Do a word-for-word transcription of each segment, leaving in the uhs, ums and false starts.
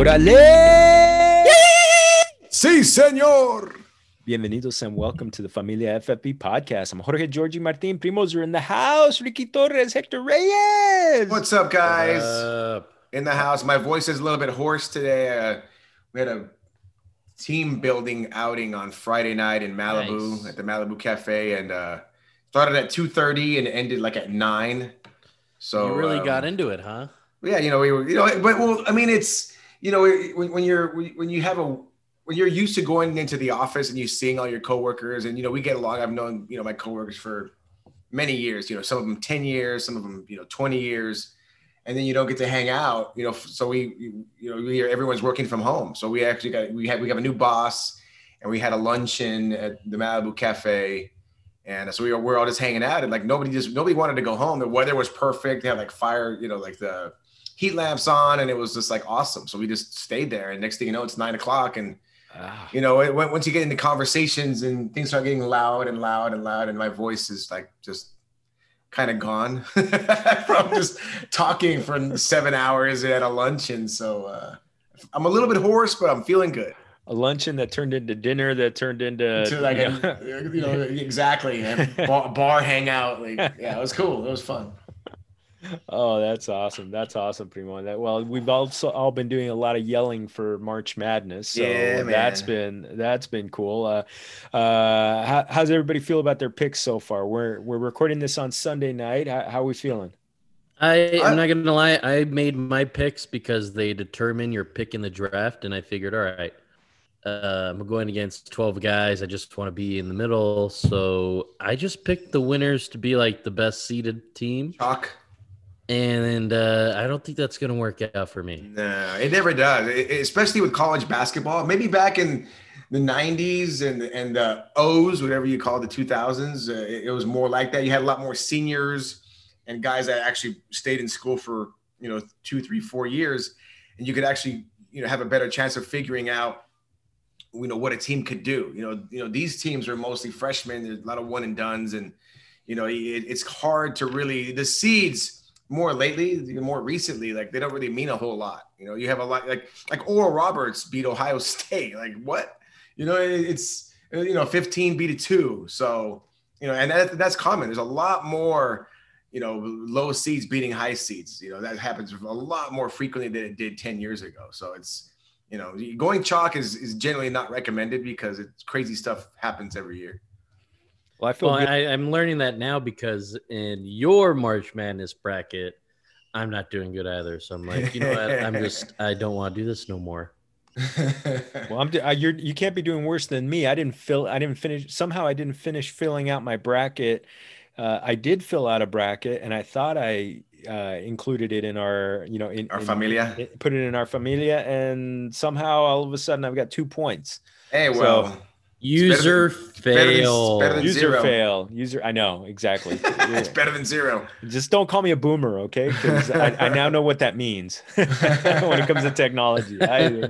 ¡Órale! Sí, señor. Bienvenidos and welcome to the Familia F F B podcast. I'm Jorge Georgie Martin. Primos are in the house. Ricky Torres, Hector Reyes. What's up, guys? What up? In the house. My voice is a little bit hoarse today. Uh, we had a team building outing on Friday night in Malibu Nice. at the Malibu Cafe, and uh, started at two thirty and ended like at nine. So you really um, got into it, huh? Yeah, you know, we were, you know, but well, I mean, it's, you know, when, when you're when you have a when you're used to going into the office and you seeing all your coworkers, and you know, we get along. I've known, you know, my coworkers for many years. You know, some of them ten years, some of them, you know, twenty years, and then you don't get to hang out. You know, so we, you know, we everyone's working from home. So we actually got we had we have a new boss, and we had a luncheon at the Malibu Cafe. And so we were, we're all just hanging out, and like nobody just nobody wanted to go home. The weather was perfect. They had like fire, you know, like the heat lamps on, and it was just like awesome. So we just stayed there. And next thing you know, it's nine o'clock, and Ah. you know, it, once you get into conversations and things start getting loud and loud and loud, and my voice is like just kind of gone from just talking for seven hours at a luncheon. So uh, I'm a little bit hoarse, but I'm feeling good. A luncheon that turned into dinner that turned into, To like, you a, know. you know, exactly. And bar, bar hangout. Like, yeah, it was cool. It was fun. Oh, that's awesome. That's awesome, Primo. That well, we've also all been doing a lot of yelling for March Madness. So Yeah, man. that's been that's been cool. Uh, uh, how, how's everybody feel about their picks so far? We're we're recording this on Sunday night. How, how are we feeling? I I- I'm not gonna lie. I made my picks because they determine your pick in the draft, and I figured, all right, uh, I'm going against twelve guys. I just want to be in the middle, so I just picked the winners to be like the best seeded team, Chalk. and uh, I don't think that's gonna work out for me. No, it never does, it, it- especially with college basketball. Maybe back in the nineties and and the O's, whatever you call the two thousands, uh, it, it was more like that. You had a lot more seniors and guys that actually stayed in school for, you know, two, three, four years, and you could actually, you know, have a better chance of figuring out, you know, what a team could do. You know, you know, these teams are mostly freshmen. There's a lot of one and dones, and you know, it, it's hard to really the seeds more lately, more recently, like they don't really mean a whole lot. You know, you have a lot like like Oral Roberts beat Ohio State. Like what? You know, it, it's you know, fifteen beat a two. So you know, and that, that's common. There's a lot more, you know, low seeds beating high seeds. You know, that happens a lot more frequently than it did ten years ago. So it's, you know, going chalk is, is generally not recommended because it's crazy stuff happens every year. Well, I feel Well, good. I, I'm learning that now because in your March Madness bracket, I'm not doing good either. So I'm like, you know what? I'm just, I don't want to do this no more. Well, I'm uh, you're you can't be doing worse than me. I didn't fill. I didn't finish. Somehow, I didn't finish filling out my bracket. Uh, I did fill out a bracket, and I thought I uh, included it in our, you know, in Our in- familia. in- put it in our familia, and somehow all of a sudden I've got two points. Hey, well, So- User better than- it's better than- it's fail. better than- User zero. fail. User. I know exactly. it's better than zero. Just don't call me a boomer, okay? Because I, I now know what that means when it comes to technology. I,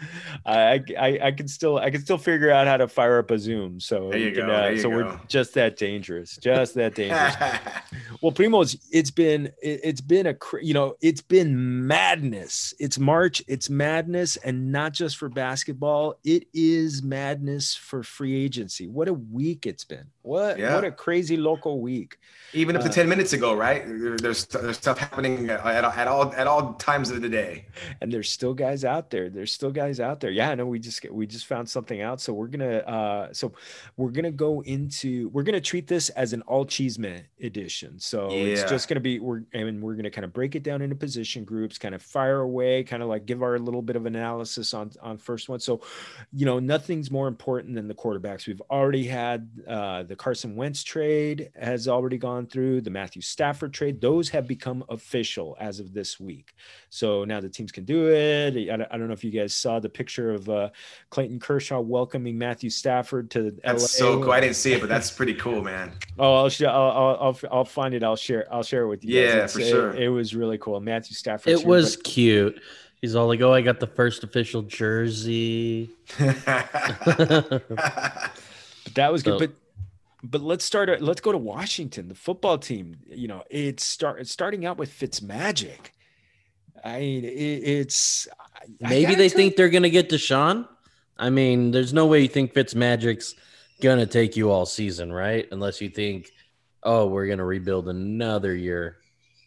I, I, I can still, I can still figure out how to fire up a Zoom. So, There you we can, go, uh, there you so we're go. just that dangerous, just that dangerous. Well, Primos, it's been, it, it's been a, cr- you know, it's been madness. It's March, it's madness, and not just for basketball. It is madness for free agency. What a week it's been. What, Yeah. what a crazy local week. Even up to Uh, ten minutes ago, right? There- There's, there's stuff happening at, at all at all times of the day. And there's still guys out there. There's still guys out there. Yeah, I know we just we just found something out. So we're gonna uh so we're gonna go into we're gonna treat this as an all cheeseman edition. So it's Yeah. just gonna be we're I mean we're gonna kind of break it down into position groups, kind of fire away, kind of like give our little bit of analysis on on first one. So you know, nothing's more important than the quarterbacks. We've already had uh the Carson Wentz trade has already gone through, the Matthew Stafford trade. Those have become official as of this week. So now the teams can do it. I don't, I don't know if you guys saw the picture of uh, Clayton Kershaw welcoming Matthew Stafford to L A. That's so cool. I didn't see it, but that's pretty cool, man. Oh, I'll, sh- I'll, I'll, I'll, I'll find it. I'll share. I'll share it with you. guys. Yeah, It's- for it- sure. It, was really cool. Matthew Stafford. It was cute. He's all like, "Oh, I got the first official jersey." But that was good. So- But but let's start. Let's go to Washington. The football team. You know, it's start it's starting out with Fitzmagic. I mean, it, it's I, I Maybe they tell you, think they're going to get Deshaun. I mean, there's no way you think Fitzmagic's going to take you all season, right? Unless you think, oh, we're going to rebuild another year.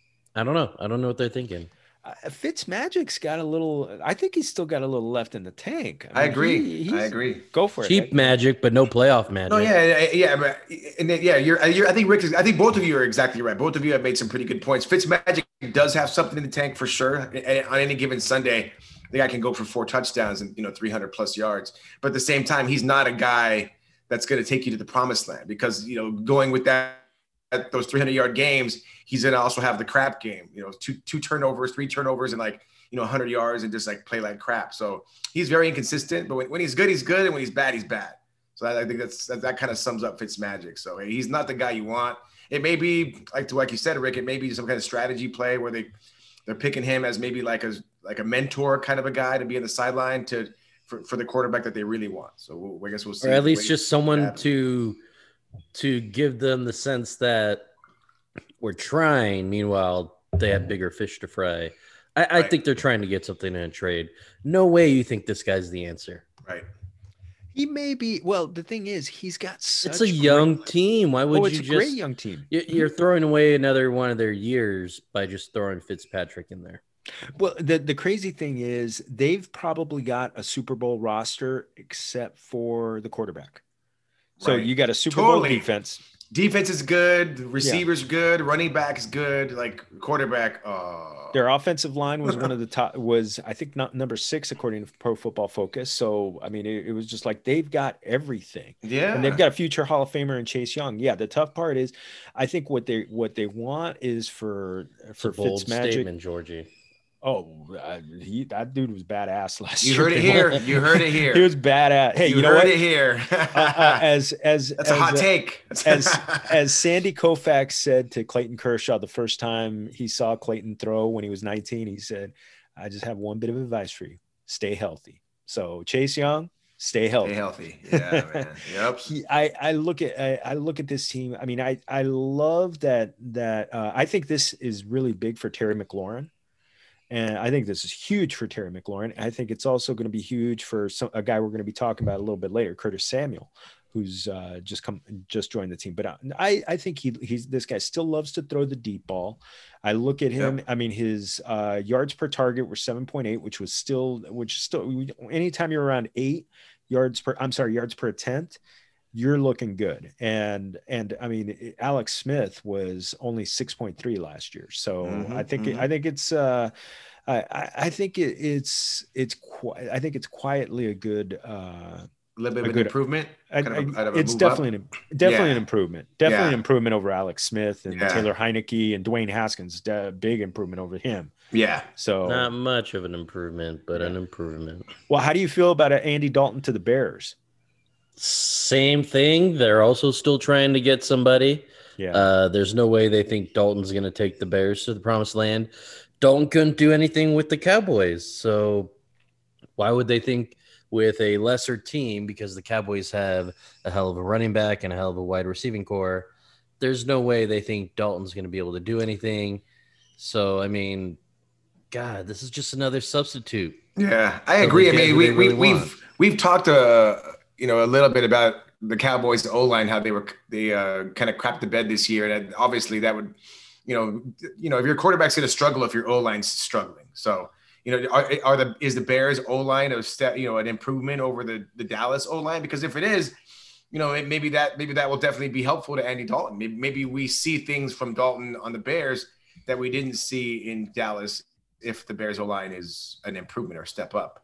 I don't know. I don't know what they're thinking. uh, Fitzmagic's got a little. I think he's still got a little left in the tank. I I mean, agree. he, I he's agree. go for Cheap it. magic, but no playoff magic. No, yeah, yeah, yeah, but and then, yeah, you're, you're. I think Rick is. I think both of you are exactly right. Both of you have made some pretty good points. Fitzmagic does have something in the tank for sure. And on any given Sunday, the guy can go for four touchdowns and you know three hundred plus yards. But at the same time, he's not a guy that's going to take you to the promised land because you know going with that at those three hundred yard games, he's going to also have the crap game. You know, two two turnovers, three turnovers, and like you know one hundred yards and just like play like crap. So he's very inconsistent. But when, when he's good, he's good, and when he's bad, he's bad. So I, I think that's that, that kind of sums up Fitzmagic. So hey, he's not the guy you want. It may be like like you said, Rick. It may be some kind of strategy play where they they're picking him as maybe like a like a mentor kind of a guy to be on the sideline to for, for the quarterback that they really want. So we'll, I guess we'll see. Or at least just someone to to give them the sense that we're trying. Meanwhile, they have bigger fish to fry. I, I Right. think they're trying to get something in a trade. No way you think this guy's the answer. Right. He may be. Well, the thing is, he's got such. It's a young great, team. Why would oh, you it's a just? great young team. you- You're throwing away another one of their years by just throwing Fitzpatrick in there. Well, the, the crazy thing is they've probably got a Super Bowl roster except for the quarterback. So Right. you got a Super Totally. Bowl defense. Defense is good. Receivers good. Running back is good. Like quarterback. Uh, Their offensive line was one of the top, was I think not number six according to Pro Football Focus. So I mean, it, it was just like they've got everything, yeah. and they've got a future Hall of Famer in Chase Young. Yeah, the tough part is, I think what they what they want is for It's for a bold Fitzmagic. statement, Georgie. Oh, uh, he that dude was badass last You year. heard it here. You heard it here. He was badass. Hey, you, you, know heard what? it here. uh, uh, as as That's as, a hot uh, take. as as Sandy Koufax said to Clayton Kershaw the first time he saw Clayton throw when he was nineteen, he said, "I just have one bit of advice for you: stay healthy." So Chase Young, stay healthy. Stay healthy. Yeah, man. Yep. He, I I look at I, I look at this team. I mean, I I love that that uh, I think this is really big for Terry McLaurin. And I think this is huge for Terry McLaurin. I think it's also going to be huge for some, a guy we're going to be talking about a little bit later, Curtis Samuel, who's uh, just come, just joined the team. But I, I think he, he's this guy still loves to throw the deep ball. I look at him. Yep. I mean, his uh, yards per target were seven point eight, which was still, which still, anytime you're around eight yards per, I'm sorry, yards per attempt, you're looking good. And, and I mean, Alex Smith was only six point three last year. So Mhm, I think, mhm. I think it's, uh, I, I- I think it, it's, it's quite, I think it's quietly a good, uh, A little bit a of good- an improvement. I- Kind of a- I- kind of a it's move definitely, up. an, definitely Yeah. an improvement, definitely Yeah. an improvement over Alex Smith and Yeah. Taylor Heineke and Dwayne Haskins, a big improvement over him. Yeah. So, Not much of an improvement, but an improvement. well, how do you feel about Andy Dalton to the Bears? Same thing. They're also still trying to get somebody. Yeah. Uh, there's no way they think Dalton's going to take the Bears to the promised land. Dalton couldn't do anything with the Cowboys. So why would they think with a lesser team, because the Cowboys have a hell of a running back and a hell of a wide receiving core, there's no way they think Dalton's going to be able to do anything. So, I mean, God, this is just another substitute. Yeah, I So agree. they I get mean, who we, they we, really we've want. we've talked, uh, you know, a little bit about the Cowboys O line, how they were they uh, kind of crapped the bed this year, and obviously that would, you know, you know, if your quarterback's going to struggle, if your O line's struggling, so you know, are, are the is the Bears O line a step, you know, an improvement over the the Dallas O line? Because if it is, you know, it, maybe that maybe that will definitely be helpful to Andy Dalton. Maybe, maybe we see things from Dalton on the Bears that we didn't see in Dallas if the Bears O line is an improvement or a step up.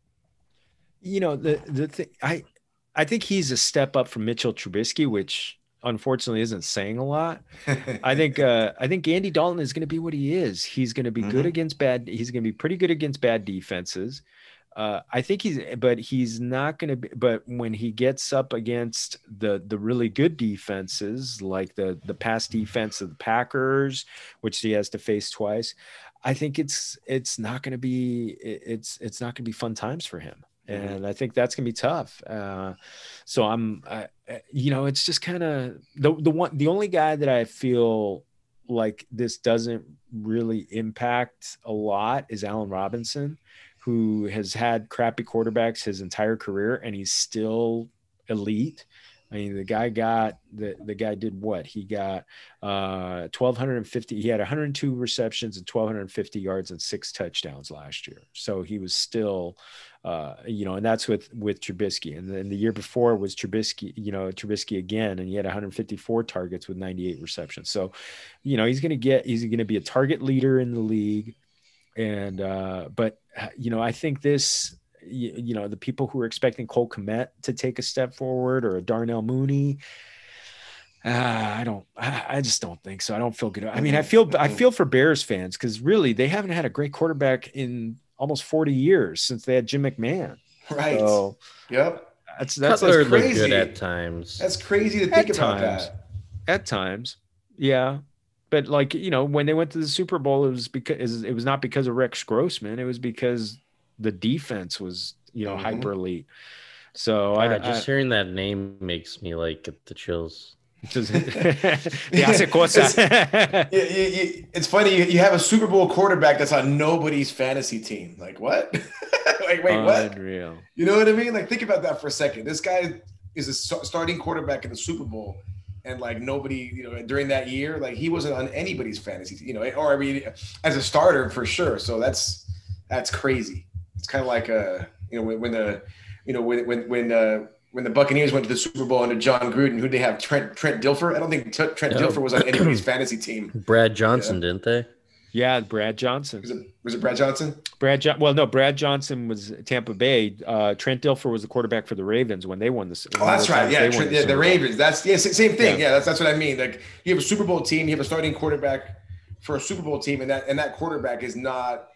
You know, the the thing I I think he's a step up from Mitchell Trubisky, which unfortunately isn't saying a lot. I think uh I think Andy Dalton is going to be what he is. He's going to be good Mhm. against bad he's going to be pretty good against bad defenses. Uh I think he's but he's not going to be but when he gets up against the the really good defenses like the the pass defense of the Packers, which he has to face twice, I think it's it's not going to be it's it's not going to be fun times for him. Mhm. And I think that's gonna be tough. Uh, so I'm, I, you know, it's just kind of the the one, the only guy that I feel like this doesn't really impact a lot is Allen Robinson, who has had crappy quarterbacks his entire career, and he's still elite. I mean, the guy got the the guy did what? He got uh twelve fifty. He had one hundred two receptions and twelve fifty yards and six touchdowns last year. So he was still, uh, you know, and that's with with Trubisky. And then the year before was Trubisky, you know, Trubisky again, and he had one hundred fifty-four targets with ninety-eight receptions. So, you know, he's going to get he's going to be a target leader in the league. And uh, but you know, I think this. You, you know, the people who are expecting Cole Kmet to take a step forward or a Darnell Mooney, uh, I don't, I, I just don't think so. I don't feel good. I mean, I feel, I feel for Bears fans because really they haven't had a great quarterback in almost forty years since they had Jim McMahon. Right. So, yep. That's that's, Cutler that's looked crazy good at times. That's crazy to think at about times. that. At times, yeah. But like you know, when they went to the Super Bowl, it was because it was not because of Rex Grossman. It was because the defense was, you know, mm-hmm. hyper elite. So God, I just I, hearing that name makes me like get the chills. it's, it's funny. You, you have a Super Bowl quarterback that's on nobody's fantasy team. Like what? Like wait, what? Unreal. You know what I mean? Like think about that for a second. This guy is a starting quarterback in the Super Bowl, and like nobody, you know, during that year, like he wasn't on anybody's fantasy, you know, or I mean, as a starter for sure. So that's that's crazy. It's kind of like uh, you know, when, when the, you know, when when when uh, when the Buccaneers went to the Super Bowl under John Gruden, who they have Trent Trent Dilfer. I don't think T- Trent no. Dilfer was on anybody's fantasy team. Brad Johnson, yeah. didn't they? Yeah, Brad Johnson. Was it, was it Brad Johnson? Brad jo- Well, no, Brad Johnson was Tampa Bay. Uh, Trent Dilfer was the quarterback for the Ravens when they won the. Oh, that's right. Yeah, Trent, the, yeah, the Ravens. That's yeah, same thing. Yeah. yeah, that's that's what I mean. Like you have a Super Bowl team, you have a starting quarterback for a Super Bowl team, and that and that quarterback is not,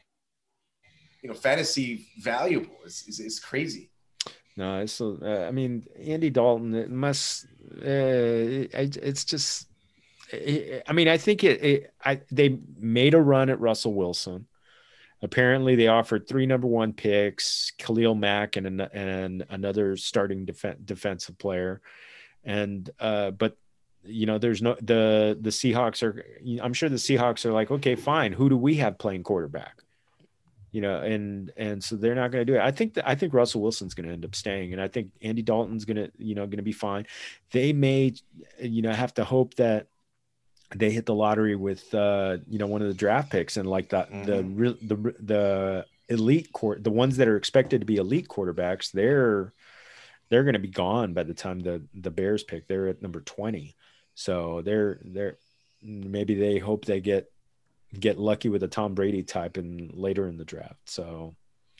you know, fantasy valuable. It's, it's, it's crazy. No, it's uh, I mean, Andy Dalton, it must, uh, it, it's just, it, I mean, I think it, it, I, they made a run at Russell Wilson. Apparently they offered three number one picks, Khalil Mack and, an, and another starting def- defensive player. And, uh, but you know, there's no, the, the Seahawks are, I'm sure the Seahawks are like, okay, fine. Who do we have playing quarterback? You know, and and so they're not going to do it. I think that I think Russell Wilson's going to end up staying, and I think Andy Dalton's going to, you know, going to be fine. They may, you know, have to hope that they hit the lottery with, uh, you know, one of the draft picks, and like that mm-hmm. the the the elite court, the ones that are expected to be elite quarterbacks, they're they're going to be gone by the time the the Bears pick. They're at number twenty, so they're they're maybe they hope they get. get lucky with a Tom Brady type and later in the draft. So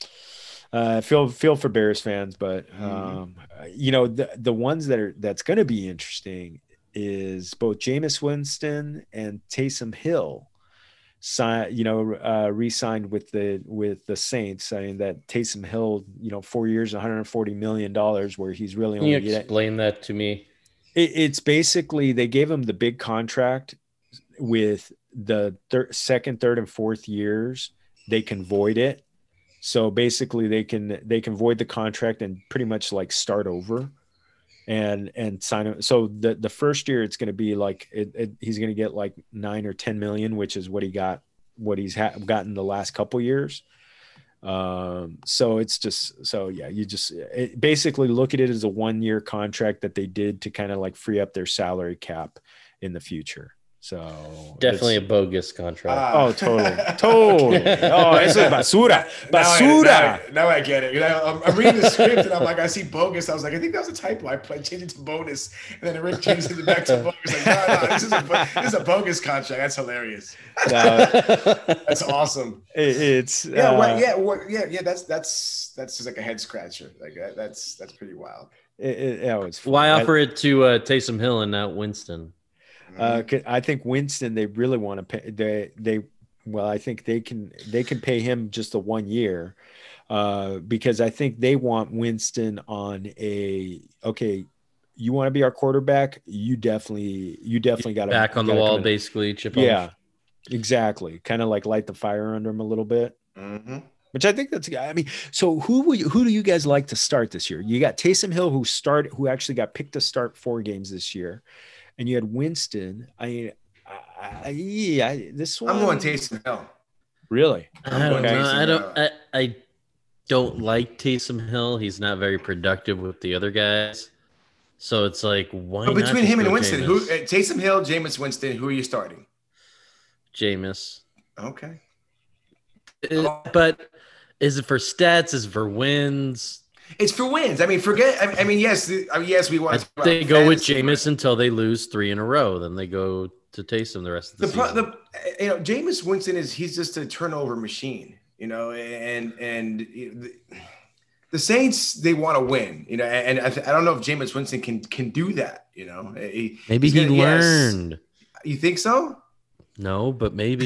uh feel feel for Bears fans, but um mm-hmm. you know, the the ones that are that's going to be interesting is both Jameis Winston and Taysom Hill sign, you know, uh re-signed with the with the Saints. I mean, that Taysom Hill, you know, four years, one hundred forty million dollars, where he's really Can only you explain get, that to me? It, it's basically they gave him the big contract with the third, second, third, and fourth years, they can void it. So basically, they can they can void the contract and pretty much like start over, and and sign it. So the the first year, it's going to be like it, it, he's going to get like nine or ten million, which is what he got, what he's ha- gotten the last couple years. Um, so it's just so yeah, you just it, basically look at it as a one year contract that they did to kind of like free up their salary cap in the future. So definitely a bogus contract. Uh, oh, totally, totally. Oh, it's a basura, basura. Now I, now, now I get it. You know, I'm, I'm reading the script and I'm like, I see bogus. I was like, I think that was a typo. I changed it to bonus, and then Rick changed it back to bogus. Like, no, no, this is a this is a bogus contract. That's hilarious. No, that's awesome. It, it's yeah, uh, well, yeah, well, yeah, yeah. That's that's that's just like a head scratcher. Like that, that's that's pretty wild. It, it, yeah, it's why offer I, it to uh, Taysom Hill and not Winston? Uh, I think Winston, they really want to pay. They, they, well, I think they can, they can pay him just a one year, uh, because I think they want Winston on a, okay, you want to be our quarterback. You definitely, you definitely got to back on the wall, basically. Chip on. Yeah, exactly. Kind of like light the fire under him a little bit. Mm-hmm. Which I think that's, I mean, so who will you, who do you guys like to start this year? You got Taysom Hill, who started, who actually got picked to start four games this year. And you had Winston. I mean, Uh, yeah, this one. I'm going Taysom Hill. Really? I don't know. I don't. I, I don't like Taysom Hill. He's not very productive with the other guys. So it's like, why but not? Between him and Winston, Jameis? who uh, Taysom Hill, Jameis Winston, who are you starting? Jameis. Okay. Uh, but is it for stats? Is it for wins? It's for wins. I mean, forget. I mean, yes, I mean, yes, we want. I they go with Jameis until they lose three in a row. Then they go to Taysom the rest of the, the season. The, you know, Jameis Winston is he's just a turnover machine. You know, and and the, the Saints, they want to win. You know, and I, I don't know if Jameis Winston can can do that. You know, he, maybe he gonna, learned. Yes. You think so? No, but maybe.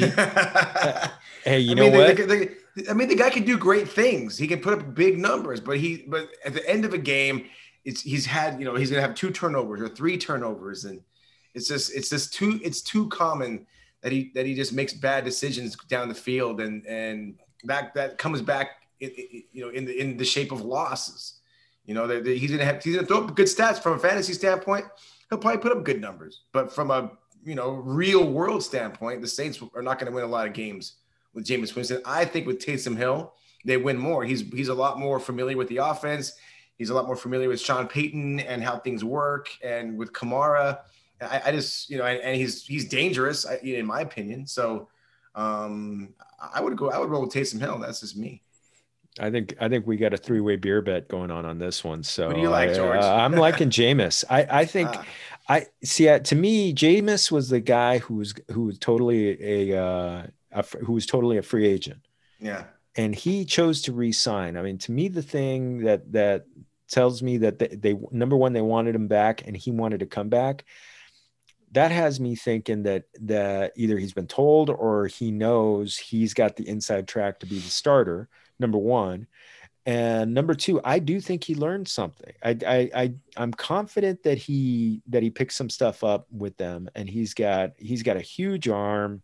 Hey, you I know mean, what? The, the, the, I mean, the guy can do great things. He can put up big numbers, but he, but at the end of a game, it's he's had, you know, he's gonna have two turnovers or three turnovers, and it's just, it's just too, it's too common that he that he just makes bad decisions down the field, and and that that comes back, in, in, you know, in the in the shape of losses. You know, that he's gonna have he's gonna throw up good stats from a fantasy standpoint. He'll probably put up good numbers, but from a you know real world standpoint, the Saints are not going to win a lot of games with Jameis Winston. I think with Taysom Hill, they win more. He's he's a lot more familiar with the offense. He's a lot more familiar with Sean Payton and how things work, and with Kamara. I, I just you know, and, and he's he's dangerous in my opinion. So um, I would go. I would roll with Taysom Hill. That's just me. I think I think we got a three-way beer bet going on on this one. So what do you like, George? I, uh, I'm liking Jameis. I I think ah. I see. Uh, to me, Jameis was the guy who was who was totally a, uh, a who was totally a free agent. Yeah, and he chose to re-sign. I mean, to me, the thing that that tells me that they, they number one, they wanted him back, and he wanted to come back. That has me thinking that that either he's been told or he knows he's got the inside track to be the starter. Number one. And number two, I do think he learned something. I, I, I, I'm confident that he that he picked some stuff up with them, and he's got he's got a huge arm.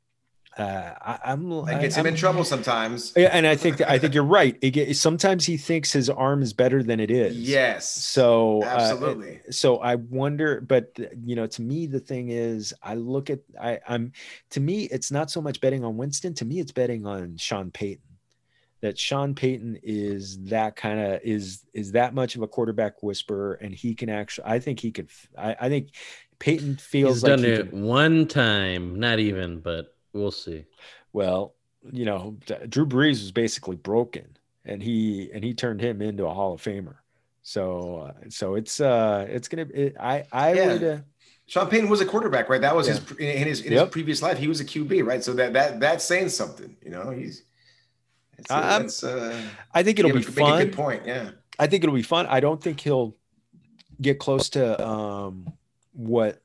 Uh, I, I'm it gets I, him I'm, in trouble sometimes. And I think I think you're right. It get, sometimes he thinks his arm is better than it is. Yes. So absolutely. Uh, so I wonder, but you know, to me, the thing is, I look at I, I'm to me, it's not so much betting on Winston. To me, it's betting on Sean Payton. That Sean Payton is that kind of is is that much of a quarterback whisperer, and he can actually. I think he could. I, I think Payton feels He's like done he it could, one time, not even, but we'll see. Well, you know, Drew Brees was basically broken, and he and he turned him into a Hall of Famer. So uh, so it's uh it's gonna. It, I I yeah. would. Uh, Sean Payton was a quarterback, right? That was yeah. his in his in yep. his previous life. He was a Q B, right? So that that that's saying something. You know, he's. It's, uh, it's, uh, I think it'll be make fun. A good point, yeah. I think it'll be fun. I don't think he'll get close to um, what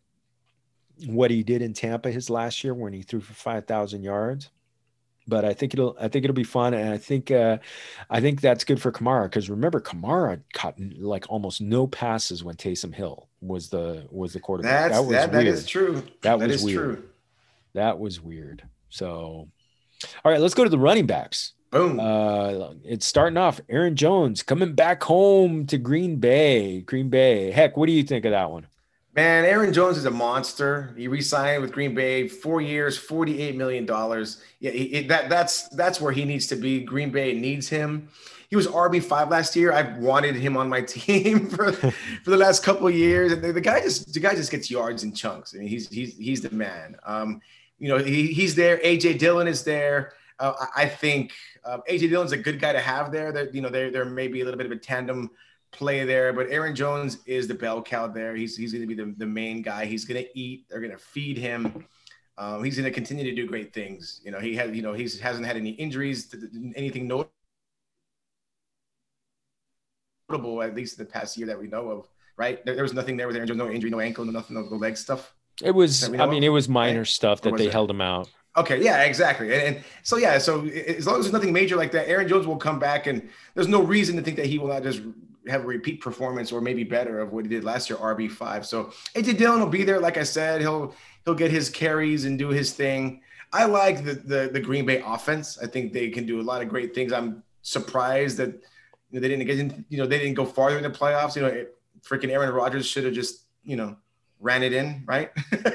what he did in Tampa his last year when he threw for five thousand yards. But I think it'll I think it'll be fun, and I think uh, I think that's good for Kamara, because remember, Kamara caught like almost no passes when Taysom Hill was the was the quarterback. That's, that was that, weird. That is true. That, that was is weird. True. That was weird. So, all right, let's go to the running backs. Boom. Uh, it's starting off. Aaron Jones coming back home to Green Bay. Green Bay. Heck, what do you think of that one? Man, Aaron Jones is a monster. He re-signed with Green Bay, four years, forty-eight million dollars. Yeah, he, that that's that's where he needs to be. Green Bay needs him. He was R B five last year. I've wanted him on my team for, for the last couple of years, and the, the guy just the guy just gets yards in chunks. I mean, he's he's he's the man. Um, you know, he, he's there. A J Dillon is there. Uh, I think um, A J Dillon's a good guy to have there. That you know, there there may be a little bit of a tandem play there, but Aaron Jones is the bell cow there. He's he's going to be the, the main guy. He's going to eat. They're going to feed him. Um, he's going to continue to do great things. You know, he had you know he hasn't had any injuries, to anything notable at least in the past year that we know of. Right? There, there was nothing there with Aaron Jones. No injury, no ankle, no nothing, no, no leg stuff. It was. I mean, of? it was minor right? stuff that they it? held him out. Okay, yeah, exactly. And, and so, yeah, so as long as there's nothing major like that, Aaron Jones will come back, and there's no reason to think that he will not just have a repeat performance or maybe better of what he did last year, R B five. So A J Dillon will be there. Like I said, he'll he'll get his carries and do his thing. I like the the, the Green Bay offense. I think they can do a lot of great things. I'm surprised that you know, they didn't get in, you know, they didn't go farther in the playoffs. You know, it, freaking Aaron Rodgers should have just, you know, ran it in, right?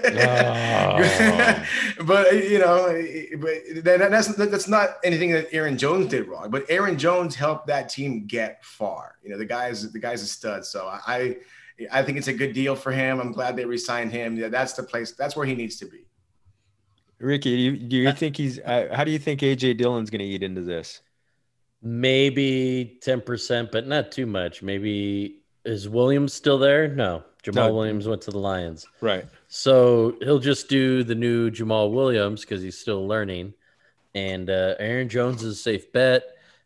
Oh. But you know, but that, that's that's not anything that Aaron Jones did wrong. But Aaron Jones helped that team get far. You know, the guy's the guy's a stud. So I I think it's a good deal for him. I'm glad they re-signed him. Yeah, that's the place. That's where he needs to be. Ricky, do you, do you think he's? Uh, how do you think A J Dillon's going to eat into this? Maybe ten percent, but not too much. Maybe is Williams still there? No. Jamal No. Williams went to the Lions. Right. So he'll just do the new Jamal Williams because he's still learning. And uh, Aaron Jones is a safe bet.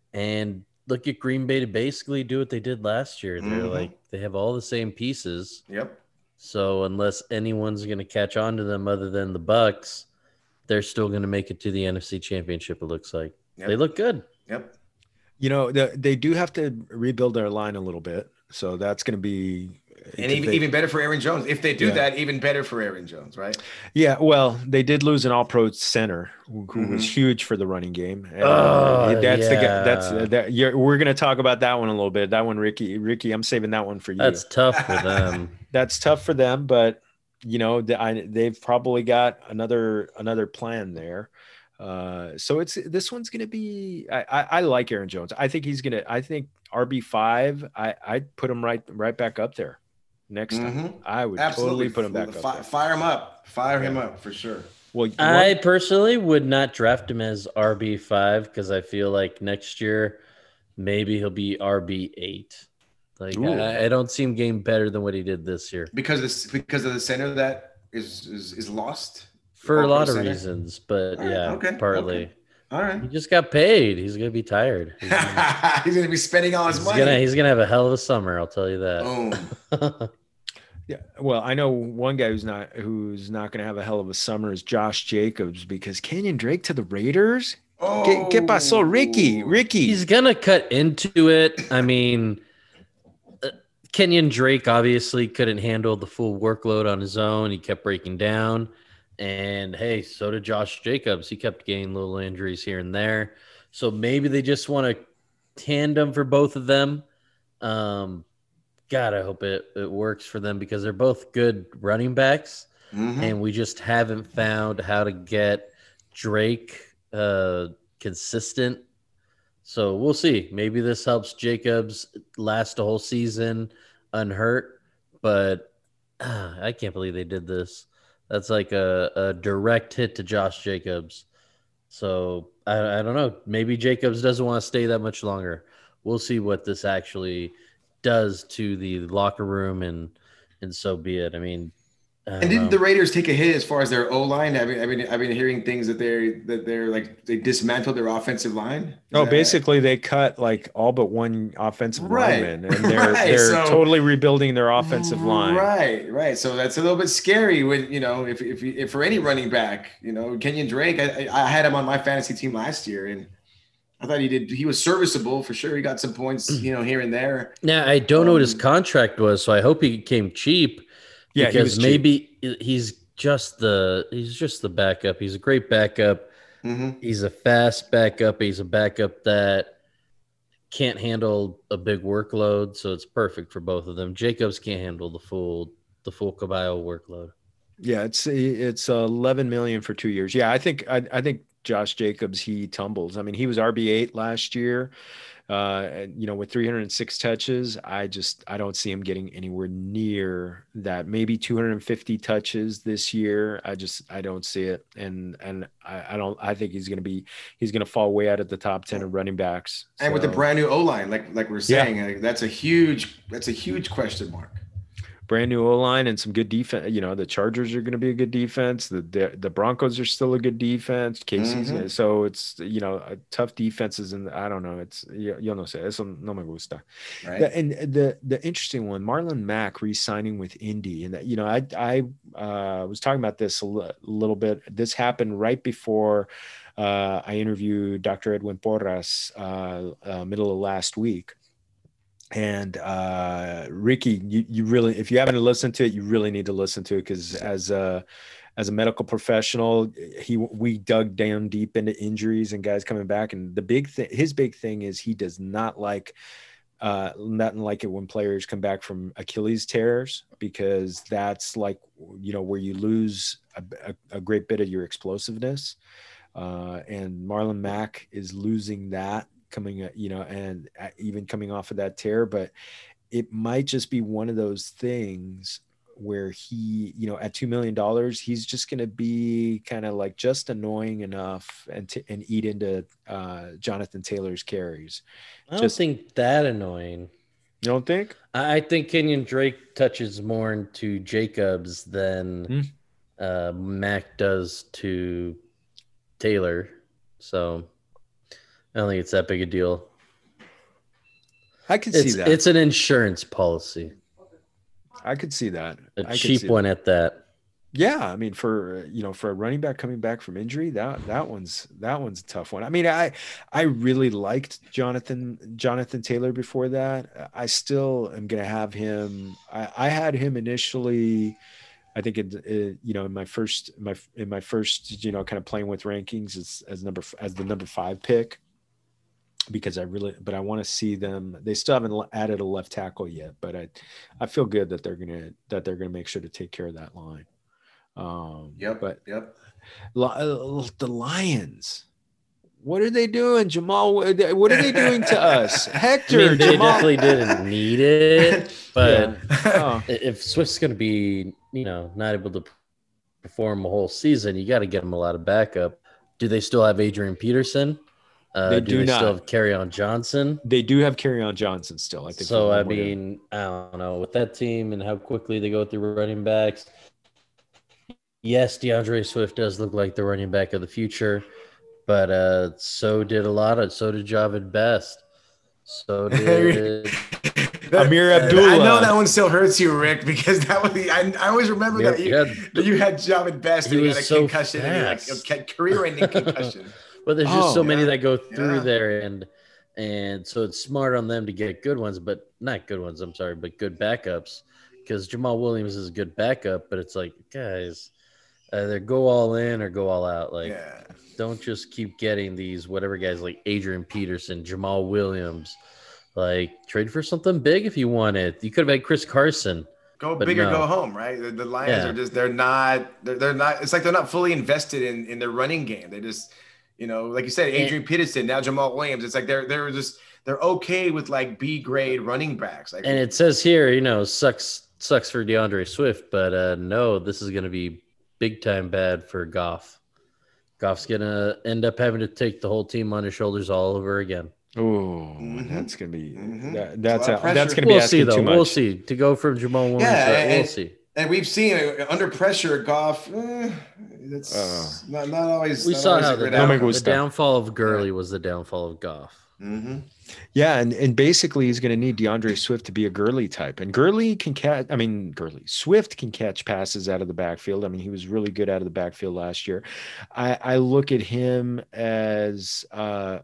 And look at Green Bay to basically do what they did last year. They're Mhm. like, they have all the same pieces. Yep. So unless anyone's going to catch on to them other than the Bucks, they're still going to make it to the N F C Championship, it looks like. Yep. They look good. Yep. You know, the, they do have to rebuild their line a little bit. So that's going to be And even, they, even better for Aaron Jones. If they do Yeah. that, even better for Aaron Jones, right? Yeah, well, they did lose an all-pro center who, who was Mhm. huge for the running game. And, Oh, that's the guy. yeah. That's uh, that. You're, we're going to talk about that one a little bit. That one, Ricky. Ricky, I'm saving that one for you. That's tough for them. That's tough for them, but you know, the, I, they've probably got another another plan there. Uh, so it's this one's going to be. I, I, I like Aaron Jones. I think he's going to. I think R B five. I I'd put him right right back up there next time. Mhm. I would Absolutely. totally put him back up Fi- there. Fire him up. Fire him Yeah. up for sure. Well, I one- personally would not draft him as R B five because I feel like next year maybe he'll be R B eight. Like Ooh. I, I don't see him getting better than what he did this year Because this because of the center that is is, is lost. for a All-pro lot of center? reasons. But All right, yeah, okay, partly. okay. All right. He just got paid. He's gonna be tired. He's gonna, He's gonna be spending all his he's money. gonna he's gonna have a hell of a summer. I'll tell you that. Boom. Yeah, well, I know one guy who's not who's not going to have a hell of a summer is Josh Jacobs because Kenyon Drake to the Raiders. Oh, ¿Qué, qué pasó, Ricky? Ricky, He's gonna cut into it. I mean, uh, Kenyon Drake obviously couldn't handle the full workload on his own. He kept breaking down, and hey, so did Josh Jacobs. He kept getting little injuries here and there. So maybe they just want a tandem for both of them. Um, God, I hope it, it works for them because they're both good running backs, Mhm. and we just haven't found how to get Drake uh, consistent. So we'll see. Maybe this helps Jacobs last a whole season unhurt, but uh, I can't believe they did this. That's like a, a direct hit to Josh Jacobs. So I, I don't know. Maybe Jacobs doesn't want to stay that much longer. We'll see what this actually does to the locker room, and and so be it. I mean, I don't And didn't know. the Raiders take a hit as far as their O line? I've been, I've been, I've been hearing things that they're that they're like they dismantled their offensive line. Is oh, that- basically they cut like all but one offensive Right. lineman, and they're Right, they're so- totally rebuilding their offensive line. Right, right. So that's a little bit scary when you know if if, if for any running back, you know, Kenyon Drake. I, I I had him on my fantasy team last year, and I thought he did. He was serviceable for sure. He got some points, you know, here and there. Now I don't know what his Um, contract was, so I hope he came cheap. Yeah, he because was cheap. maybe he's just the he's just the backup. He's a great backup. hmm He's a fast backup. He's a backup that can't handle a big workload, so it's perfect for both of them. Jacobs can't handle the full the full Caballo workload. Yeah, it's it's eleven million for two years. Yeah, I think I, I think Josh Jacobs he tumbles. I mean, he was R B eight last year. Uh, and, you know, with three hundred six touches, I just I don't see him getting anywhere near that. Maybe two hundred fifty touches this year. I just I don't see it, and and I, I don't. I think he's gonna be he's gonna fall way out of the top ten of running backs. And with the So, brand new O line, like like we're saying, like, that's a huge that's a huge question mark. brand new O line and some good defense. You know, the Chargers are going to be a good defense. The the, the Broncos are still a good defense. Casey's Mhm. so it's you know a tough defenses, and I don't know. It's yo, yo no sé. Eso no me gusta. Right. The, and the the interesting one, Marlon Mack re-signing with Indy, and that you know I I uh, was talking about this a l- little bit. This happened right before uh, I interviewed Doctor Edwin Porras uh, uh, middle of last week. And uh, Ricky, you, you really, if you haven't listened to it, you really need to listen to it because as a as a medical professional, he we dug down deep into injuries and guys coming back. And the big thing, his big thing is he does not like uh, nothing like it when players come back from Achilles tears, because that's like, you know, where you lose a, a, a great bit of your explosiveness. Uh, and Marlon Mack is losing that coming, you know, and even coming off of that tear, but it might just be one of those things where he, you know, at two million dollars, he's just going to be kind of like just annoying enough and to, and eat into uh, Jonathan Taylor's carries. I don't just, think that annoying. You don't think? I think Kenyon Drake touches more into Jacobs than hmm. uh, Mac does to Taylor. So I don't think it's that big a deal. I can it's, see that. It's an insurance policy. I could see that. A I cheap one that. at that. Yeah, I mean, for you know, for a running back coming back from injury, that that one's that one's a tough one. I mean, I I really liked Jonathan Jonathan Taylor before that. I still am going to have him. I, I had him initially. I think it, it, you know, in my first my in my first you know kind of playing with rankings as as number as the number five pick. Because I really, but I want to see them. They still haven't added a left tackle yet, but I, I feel good that they're gonna that they're gonna make sure to take care of that line. Um, yep. But yep. The Lions, what are they doing, Jamal? What are they doing to us, Hector? I mean, they Jamal. definitely didn't need it, but yeah. oh. if Swift's gonna be, you know, not able to perform a whole season, you got to get him a lot of backup. Do they still have Adrian Peterson? Uh, they do, do they not. still have Kerryon Johnson? They do have Kerryon Johnson still, I think. So, I mean, I don't know. With that team and how quickly they go through running backs, yes, DeAndre Swift does look like the running back of the future, but uh, so did a lot of – so did Javid Best. So did – Amir Abdullah. I know that one still hurts you, Rick, because that was the, I, I always remember Amir, that you, had, that you had Javid Best and you had a so concussion, and like a career-ending concussion. But there's just oh, so yeah. many that go through yeah. there, and and so it's smart on them to get good ones, but not good ones. I'm sorry, but good backups, because Jamal Williams is a good backup. But it's like, guys, either go all in or go all out. Like, yeah. don't just keep getting these whatever guys like Adrian Peterson, Jamal Williams. Like, trade for something big if you want it. You could have had Chris Carson. Go big or no. go home, right? The, the Lions Yeah. are just they're not they're, they're not. It's like they're not fully invested in in their running game. They just. You know, like you said, Adrian Peterson, now Jamal Williams. It's like they're they're just they're okay with like B grade running backs. Like, and it says here, you know, sucks sucks for DeAndre Swift, but uh, no, this is going to be big time bad for Goff. Goff's going to end up having to take the whole team on his shoulders all over again. Oh, mm-hmm. that's going to be mm-hmm. that, that's a, that's going to we'll be see though. Too much. We'll see to go from Jamal Williams. Yeah, uh, and, we'll see. And we've seen uh, under pressure, Goff. Eh, that's uh, not, not always. We not saw always how a the, great down, outcome. the downfall of Gurley yeah. was the downfall of Goff. Mm-hmm. Yeah, and, and basically he's going to need DeAndre Swift to be a Gurley type, and Gurley can catch. I mean, Gurley Swift can catch passes out of the backfield. I mean, he was really good out of the backfield last year. I, I look at him as. Uh,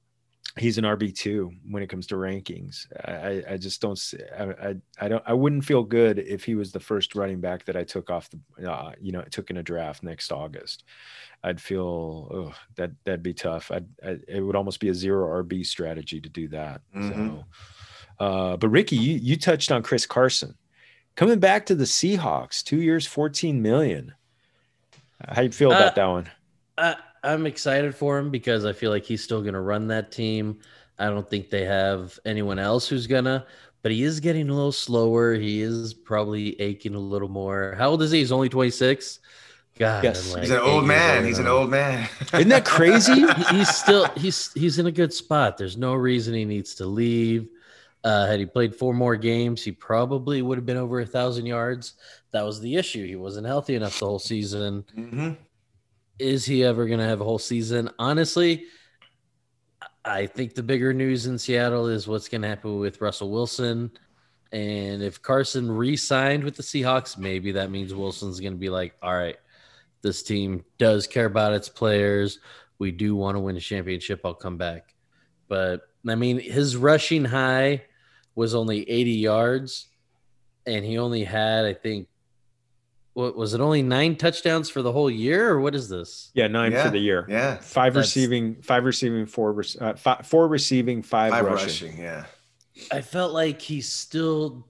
He's an R B two when it comes to rankings. I, I just don't see, I, I, I don't, I wouldn't feel good if he was the first running back that I took off the, uh, you know, took in a draft next August. I'd feel, oh, that, that'd be tough. I'd, I, it would almost be a zero R B strategy to do that. Mm-hmm. So, uh, but Ricky, you, you touched on Chris Carson coming back to the Seahawks, two years, fourteen million. How you feel about uh, that one? Uh, I'm excited for him because I feel like he's still going to run that team. I don't think they have anyone else who's going to, but he is getting a little slower. He is probably aching a little more. How old is he? He's only twenty-six. God, yes. Like he's an old man. He's an old man. Isn't that crazy? he's still, he's, he's in a good spot. There's no reason he needs to leave. Uh, had he played four more games, he probably would have been over a thousand yards. That was the issue. He wasn't healthy enough the whole season. Mm-hmm. Is he ever going to have a whole season? Honestly, I think the bigger news in Seattle is what's going to happen with Russell Wilson. And if Carson re-signed with the Seahawks, maybe that means Wilson's going to be like, all right, this team does care about its players. We do want to win a championship. I'll come back. But, I mean, his rushing high was only eighty yards, and he only had, I think, what was it? Only nine touchdowns for the whole year, or what is this? Yeah, nine yeah, for the year. Yeah, five That's, receiving, five receiving, four, uh, five, four receiving, five, five rushing. rushing. Yeah, I felt like he's still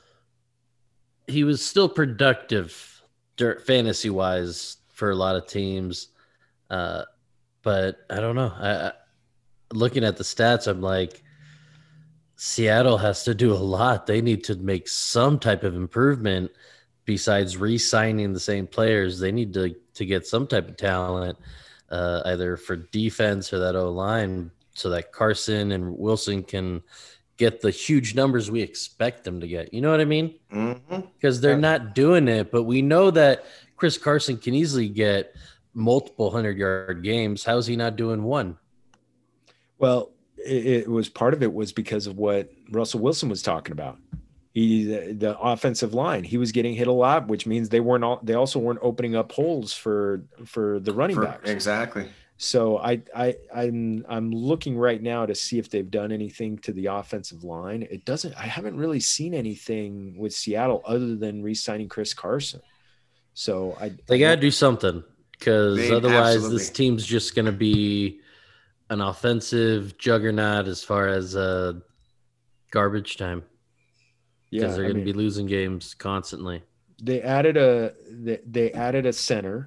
he was still productive fantasy wise for a lot of teams. Uh, but I don't know. I, I, looking at the stats, I'm like, Seattle has to do a lot. They need to make some type of improvement besides re-signing the same players. They need to, to get some type of talent, uh, either for defense or that O-line, so that Carson and Wilson can get the huge numbers we expect them to get. You know what I mean? Because mm-hmm. they're not doing it, but we know that Chris Carson can easily get multiple hundred-yard games. How is he not doing one? Well, it, it was part of it was because of what Russell Wilson was talking about. He, the, the offensive line, he was getting hit a lot, which means they weren't all, they also weren't opening up holes for, for the running for, backs. Exactly. So I, I, I'm, I'm looking right now to see if they've done anything to the offensive line. It doesn't, I haven't really seen anything with Seattle other than re-signing Chris Carson. So I, they got to do something, because otherwise absolutely. This team's just going to be an offensive juggernaut as far as uh, garbage time. Because yeah, they're going to be losing games constantly. They added a they, they added a center,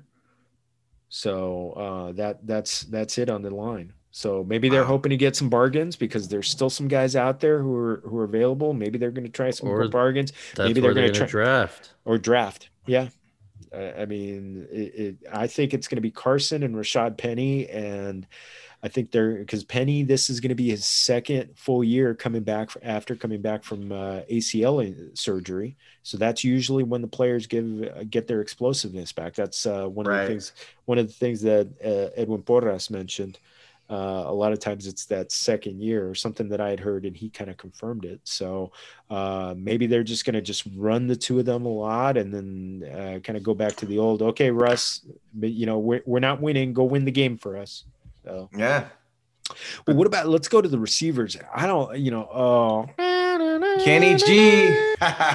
so uh, that that's that's it on the line. So maybe they're wow. hoping to get some bargains, because there's still some guys out there who are who are available. Maybe they're going to try some or more bargains. That's maybe they're going to try draft or draft. Yeah, uh, I mean, it, it, I think it's going to be Carson and Rashad Penny, and I think they're because Penny, this is going to be his second full year coming back for, after coming back from uh, A C L surgery. So that's usually when the players give uh, get their explosiveness back. That's uh, one right. of the things. One of the things that uh, Edwin Porras mentioned. Uh, a lot of times it's that second year or something that I had heard, and he kind of confirmed it. So uh, maybe they're just going to just run the two of them a lot, and then uh, kind of go back to the old. Okay, Russ, but you know we're we're not winning. Go win the game for us. So. Yeah. Well, what about let's go to the receivers. I don't, you know, oh, Kenny G.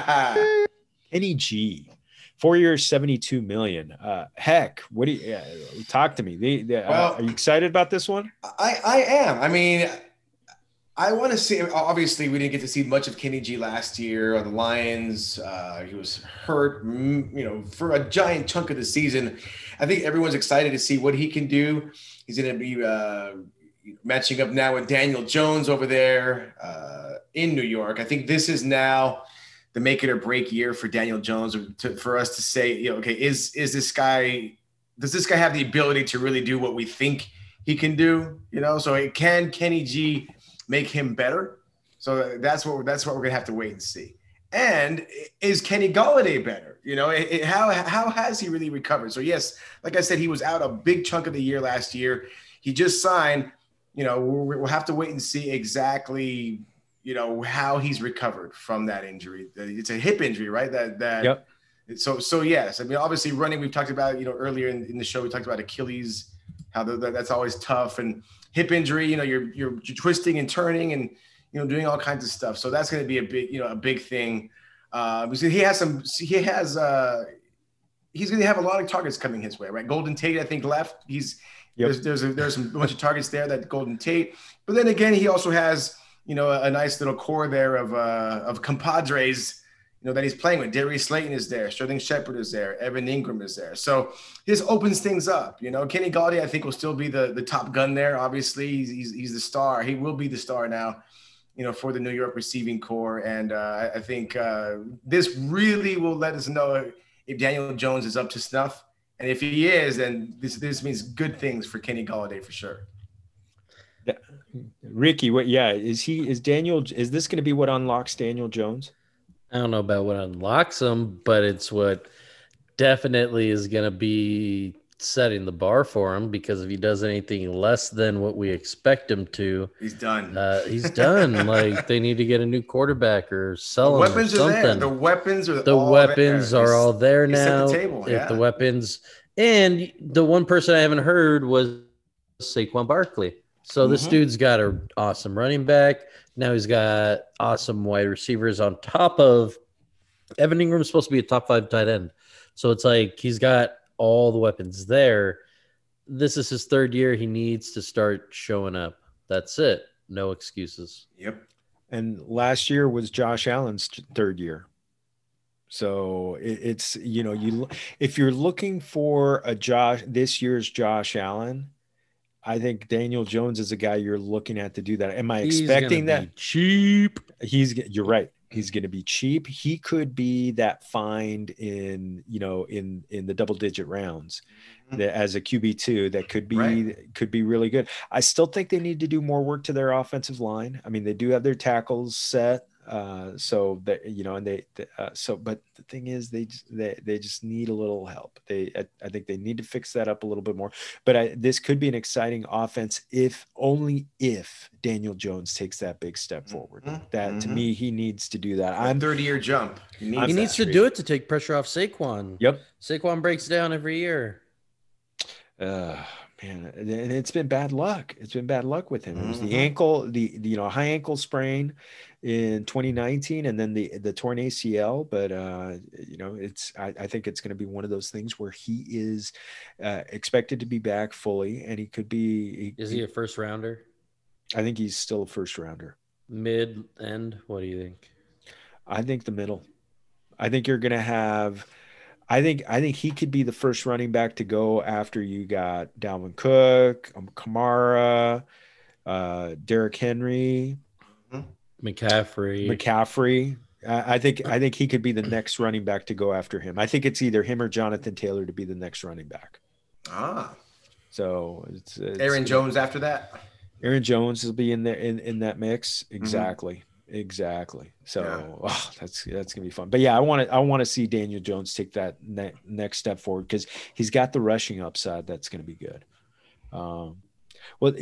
Kenny G. Four years, seventy-two million. Uh, heck, what do you uh, talk to me? They, they, well, uh, are you excited about this one? I, I am. I mean, I want to see. Obviously, we didn't get to see much of Kenny G last year on the Lions. Uh, he was hurt, you know, for a giant chunk of the season. I think everyone's excited to see what he can do. He's going to be uh, matching up now with Daniel Jones over there uh, in New York. I think this is now the make it or break year for Daniel Jones to, for us to say, you know, okay, is is this guy, does this guy have the ability to really do what we think he can do? You know, so it can Kenny G make him better? So that's what that's what we're gonna have to wait and see. And is Kenny Golladay better? You know, it, it, how how has he really recovered? So yes, like I said, he was out a big chunk of the year last year. He just signed. You know, we'll, we'll have to wait and see exactly, you know, how he's recovered from that injury. It's a hip injury, right? That that. Yep. So so yes, I mean, obviously running. We've talked about, you know, earlier in, in the show. We talked about Achilles, how the, that's always tough, and hip injury. You know, you're you're twisting and turning and, you know, doing all kinds of stuff. So that's going to be a big, you know, a big thing. Uh, because he has some, he has, uh, he's going to have a lot of targets coming his way, right? Golden Tate, I think, left. He's yep. there's there's a, there's some bunch of targets there that Golden Tate, but then again, he also has, you know, a, a nice little core there of uh, of compadres, you know, that he's playing with. Darius Slayton is there, Sterling Shepard is there, Evan Ingram is there. So this opens things up. You know, Kenny Golladay, I think, will still be the the top gun there. Obviously, he's he's, he's the star. He will be the star now, you know, for the New York receiving core. And uh, I think uh, this really will let us know if Daniel Jones is up to snuff. And if he is, then this this means good things for Kenny Golladay for sure. Ricky, what? Yeah, is he? Is Daniel? Is this going to be what unlocks Daniel Jones? I don't know about what unlocks him, but it's what definitely is going to be setting the bar for him, because if he does anything less than what we expect him to, he's done. Uh, he's done. Like, they need to get a new quarterback or sell the him weapons or something. Are there. The weapons are the all weapons there. are He's, all there now. The table. Yeah. If the weapons, and the one person I haven't heard was Saquon Barkley. So this mm-hmm. dude's got an awesome running back. Now he's got awesome wide receivers on top of Evan Ingram's supposed to be a top five tight end. So it's like he's got all the weapons there. This is his third year. He needs to start showing up. That's it. No excuses. Yep. and last year was Josh Allen's third year. So it, it's, you know, you if you're looking for a Josh this year's Josh Allen, I think Daniel Jones is a guy you're looking at to do that. Am I He's expecting gonna be that? cheap? He's you're right. He's going to be cheap. He could be that find in, you know, in in the double digit rounds that as a Q B two that could be Right. could be really good. I still think they need to do more work to their offensive line. I mean, they do have their tackles set, uh, so that, you know, and they uh, so but the thing is they just, they they just need a little help. They I, I think they need to fix that up a little bit more. But I, this could be an exciting offense if only if Daniel Jones takes that big step forward. Mhm. That to Mhm. me he needs to do that. That I'm thirty year jump. He needs, He needs that. to do it to take pressure off Saquon. Yep. Saquon breaks down every year. Uh, man, and it's been bad luck. It's been bad luck with him. It was the Mhm. ankle, the, the you know high ankle sprain in twenty nineteen, and then the the torn A C L. But uh, you know, it's I, I think it's going to be one of those things where he is uh, expected to be back fully, and he could be. Is he a first rounder? I think he's still a first rounder. Mid end? What do you think? I think the middle. I think you're going to have. I think I think he could be the first running back to go after you got Dalvin Cook, um, Kamara, uh, Derrick Henry, McCaffrey. McCaffrey. I, I think I think he could be the next running back to go after him. I think it's either him or Jonathan Taylor to be the next running back. Ah, So it's, it's Aaron Jones after that. Aaron Jones will be in there in, in that mix. Exactly. Mm-hmm. Exactly. So Yeah. oh, that's that's gonna be fun. But yeah, I want to I want to see Daniel Jones take that ne- next step forward because he's got the rushing upside that's gonna be good. Um, well,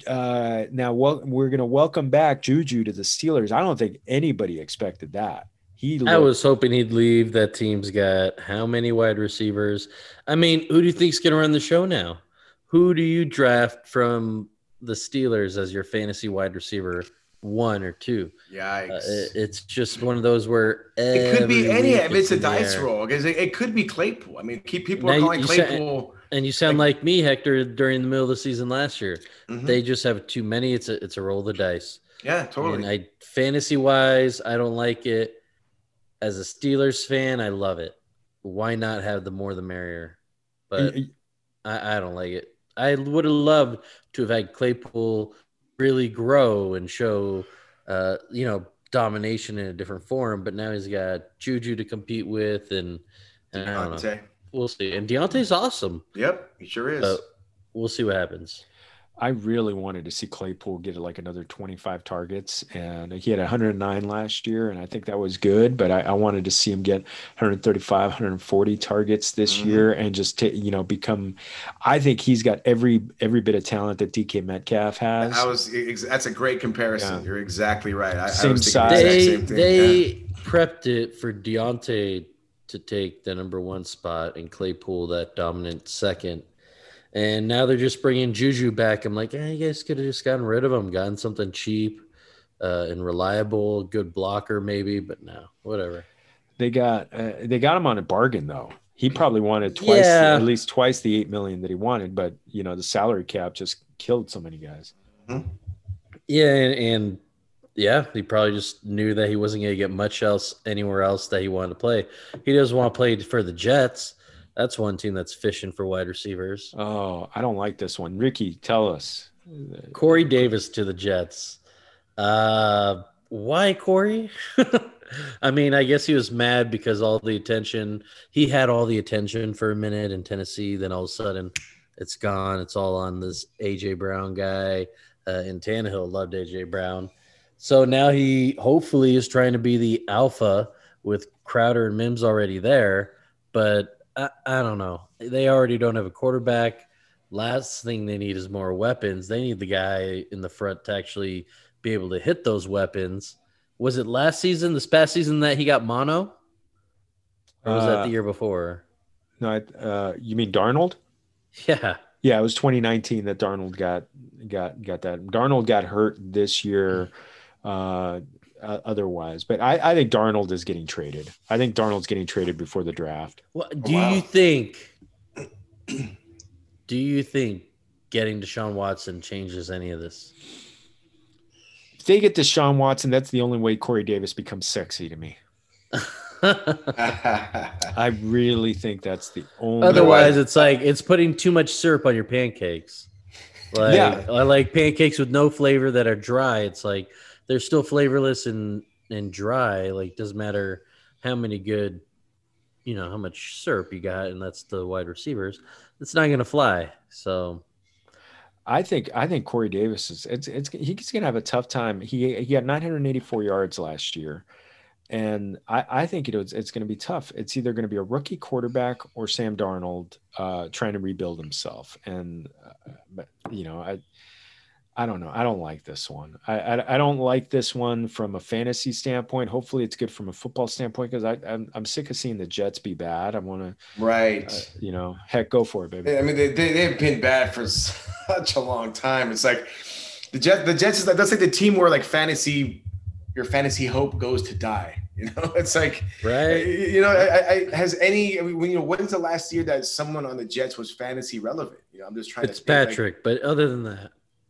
uh, now well, we're gonna welcome back Juju to the Steelers. I don't think anybody expected that. He looked- I was hoping he'd leave. That team's got how many wide receivers? I mean, who do you think's gonna run the show now? Who do you draft from the Steelers as your fantasy wide receiver? One or two. Yikes. Uh, it, it's just one of those where it could be any. If it's a dice air. roll, because it, it could be Claypool. I mean, keep people Now are calling you, you Claypool. Sound, and you sound like, like me, Hector, during the middle of the season last year. Mm-hmm. They just have too many. It's a it's a roll of the dice. Yeah, totally. And I fantasy wise, I don't like it. As a Steelers fan, I love it. Why not have the more the merrier? But I, I don't like it. I would have loved to have had Claypool really grow and show, uh, you know, domination in a different form. But now he's got Juju to compete with, and, and I don't know. We'll see. And Deontay's awesome. Yep, he sure is. So we'll see what happens. I really wanted to see Claypool get like another twenty-five targets, and he had one hundred nine last year, and I think that was good. But I, I wanted to see him get one thirty-five, one forty targets this mm-hmm. year, and just to, you know become. I think he's got every every bit of talent that D K Metcalf has. I was that's a great comparison. Yeah. You're exactly right. I, same I was size. The they same thing. they yeah. prepped it for Deontay to take the number one spot and Claypool that dominant second. And now they're just bringing Juju back. I'm like, eh, you guys could have just gotten rid of him, gotten something cheap uh, and reliable, good blocker maybe, but no, whatever. They got uh, they got him on a bargain though. He probably wanted twice, yeah. at least twice the eight million that he wanted, but you know the salary cap just killed so many guys. Mm-hmm. Yeah, and, and yeah, he probably just knew that he wasn't going to get much else anywhere else that he wanted to play. He doesn't want to play for the Jets. That's one team that's fishing for wide receivers. Oh, I don't like this one. Ricky, tell us. Corey Davis to the Jets. Uh, why Corey? I mean, I guess he was mad because all the attention – he had all the attention for a minute in Tennessee. Then all of a sudden it's gone. It's all on this A J. Brown guy. Uh, and Tannehill loved A J. Brown. So now he hopefully is trying to be the alpha with Crowder and Mims already there. But – I, I don't know. They already don't have a quarterback. Last thing they need is more weapons. They need the guy in the front to actually be able to hit those weapons. Was it last season, this past season, that he got mono? Or was uh, that the year before? No, uh, you mean Darnold? Yeah. Yeah, it was twenty nineteen that Darnold got got got that. Darnold got hurt this year. Uh, Uh, otherwise, but I, I think Darnold is getting traded. I think Darnold's getting traded before the draft. Well, do wow. you think? Do you think getting Deshaun Watson changes any of this? If they get Deshaun Watson, that's the only way Corey Davis becomes sexy to me. I really think that's the only. Otherwise, way. it's like it's putting too much syrup on your pancakes. Like Yeah. I like pancakes with no flavor that are dry. It's like they're still flavorless and and dry. Like doesn't matter how many good, you know, how much syrup you got, and that's the wide receivers. It's not gonna fly. So I think I think Corey Davis is it's it's he's gonna have a tough time. He he got nine hundred eighty-four yards last year. And I, I think it was, it's going to be tough. It's either going to be a rookie quarterback or Sam Darnold uh, trying to rebuild himself. And, uh, but, you know, I I don't know. I don't like this one. I, I, I don't like this one from a fantasy standpoint. Hopefully it's good from a football standpoint because I'm, I'm sick of seeing the Jets be bad. I want to, right. uh, you know, heck, go for it, baby. I mean, they, they, they've been bad for such a long time. It's like the Jets, the Jets is like, that's like the team where like fantasy, your fantasy hope goes to die. You know, it's like, right. You know, I, I has any, I mean, you know, when's the last year that someone on the Jets was fantasy relevant? You know, I'm just trying it's to think, Patrick, like, but other than that,